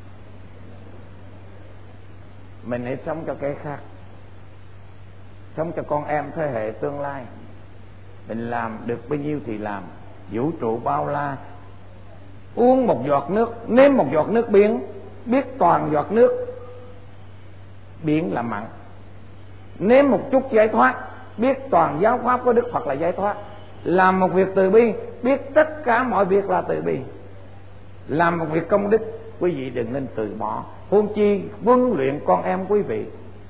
Mình hãy sống cho cái khác, sống cho con em thế hệ tương lai. Mình làm được bao nhiêu thì làm. Vũ trụ bao la, uống một giọt nước, nếm một giọt nước biển, biết toàn giọt nước biển là mặn. Nếm một chút giải thoát, biết toàn giáo pháp của Đức Phật là giải thoát. Làm một việc từ bi, biết tất cả mọi việc là từ bi. Làm một việc công đức, quý vị đừng nên từ bỏ. Huống chi huấn luyện con em quý vị.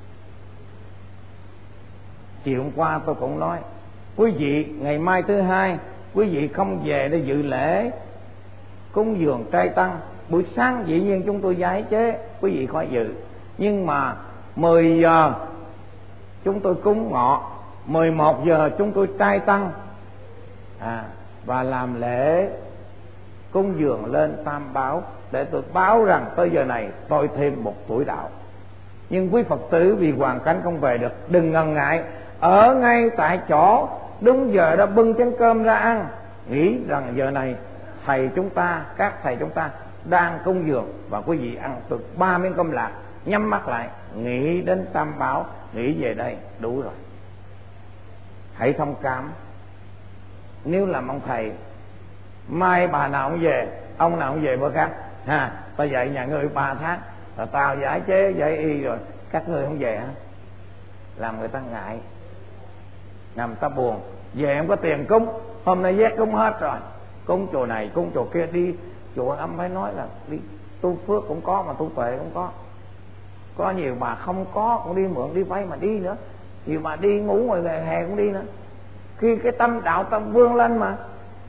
Chiều hôm qua tôi cũng nói, quý vị ngày mai thứ 2 quý vị không về để dự lễ cúng dường trai tăng. Buổi sáng dĩ nhiên chúng tôi giải chế, quý vị khỏi dự. Nhưng mà 10 giờ chúng tôi cúng ngọ, 11 giờ chúng tôi trai tăng, và làm lễ cúng dường lên Tam Bảo, để tôi báo rằng tới giờ này tôi thêm một tuổi đạo. Nhưng quý Phật tử vì hoàn cảnh không về được, đừng ngần ngại, ở ngay tại chỗ đúng giờ đó bưng chén cơm ra ăn. Nghĩ rằng giờ này thầy chúng ta, các thầy chúng ta đang cúng dường, và quý vị ăn từ 3 miếng cơm lạc, nhắm mắt lại nghĩ đến Tam Bảo, nghĩ về đây đủ rồi. Hãy thông cảm. Nếu làm ông thầy, mai bà nào cũng về, ông nào cũng về bữa khác, tao dạy nhà ngươi 3 tháng rồi tao giải chế giải y rồi, các ngươi không về hả? Làm người ta ngại, làm người ta buồn. Về không có tiền cúng, hôm nay vét cúng hết rồi, cúng chùa này cúng chùa kia. Đi chùa âm phải nói là đi tu phước cũng có, mà tu tuệ cũng có. Có nhiều bà không có cũng đi mượn đi vay mà đi nữa. Nhiều bà đi ngủ ngoài hè cũng đi nữa, khi cái tâm đạo tâm vươn lên mà.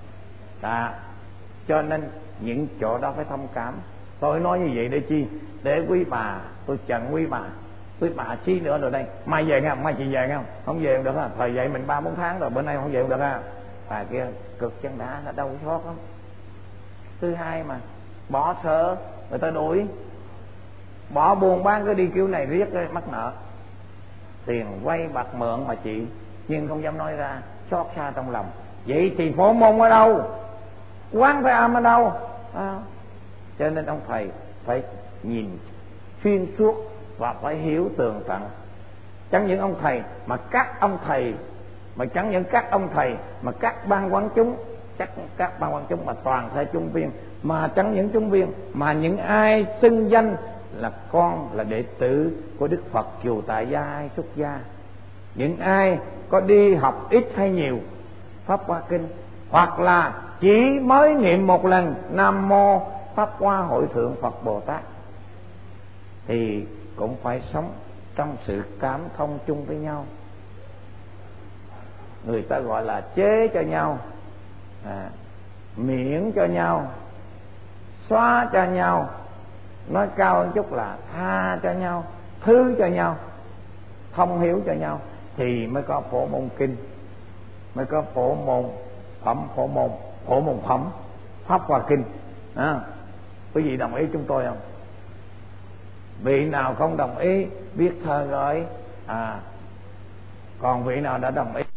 Cho nên những chỗ đó phải thông cảm. Tôi nói như vậy để chi? Để quý bà, tôi trần quý bà xí nữa rồi đây. Mai về nghe không? Mai chị về nghe không? Không về không được à? Thời dậy mình 3-4 tháng rồi, bữa nay không về không được à? Bà kia cực chân đã, nó đau xót lắm. Thứ hai mà bỏ sở người ta đuổi, bỏ buôn bán cứ đi kiểu này riết cái mắc nợ, tiền vay bạc mượn mà chị nhưng không dám nói ra, xót xa trong lòng. Vậy thì phổ môn ở đâu, quán Thế Âm ở đâu? Cho nên ông thầy phải nhìn xuyên suốt và phải hiểu tường tận. Chẳng những ông thầy mà các ông thầy, mà chẳng những các ông thầy mà các ban quán chúng, các ban quán chúng mà toàn thể chúng viên, mà chẳng những chúng viên mà những ai xưng danh là con là đệ tử của Đức Phật dù tại gia hay xuất gia, những ai có đi học ít hay nhiều Pháp Hoa Kinh, hoặc là chỉ mới niệm một lần Nam Mô Pháp Hoa Hội Thượng Phật Bồ Tát, thì cũng phải sống trong sự cảm thông chung với nhau. Người ta gọi là chế cho nhau, miễn cho nhau, xóa cho nhau, nói cao hơn chút là tha cho nhau, thứ cho nhau, thông hiểu cho nhau, thì mới có phổ môn kinh, mới có phổ môn phẩm, phổ môn phẩm Pháp Hoa Kinh. Quý vị đồng ý chúng tôi không? Vị nào không đồng ý biết thơ gửi, còn vị nào đã đồng ý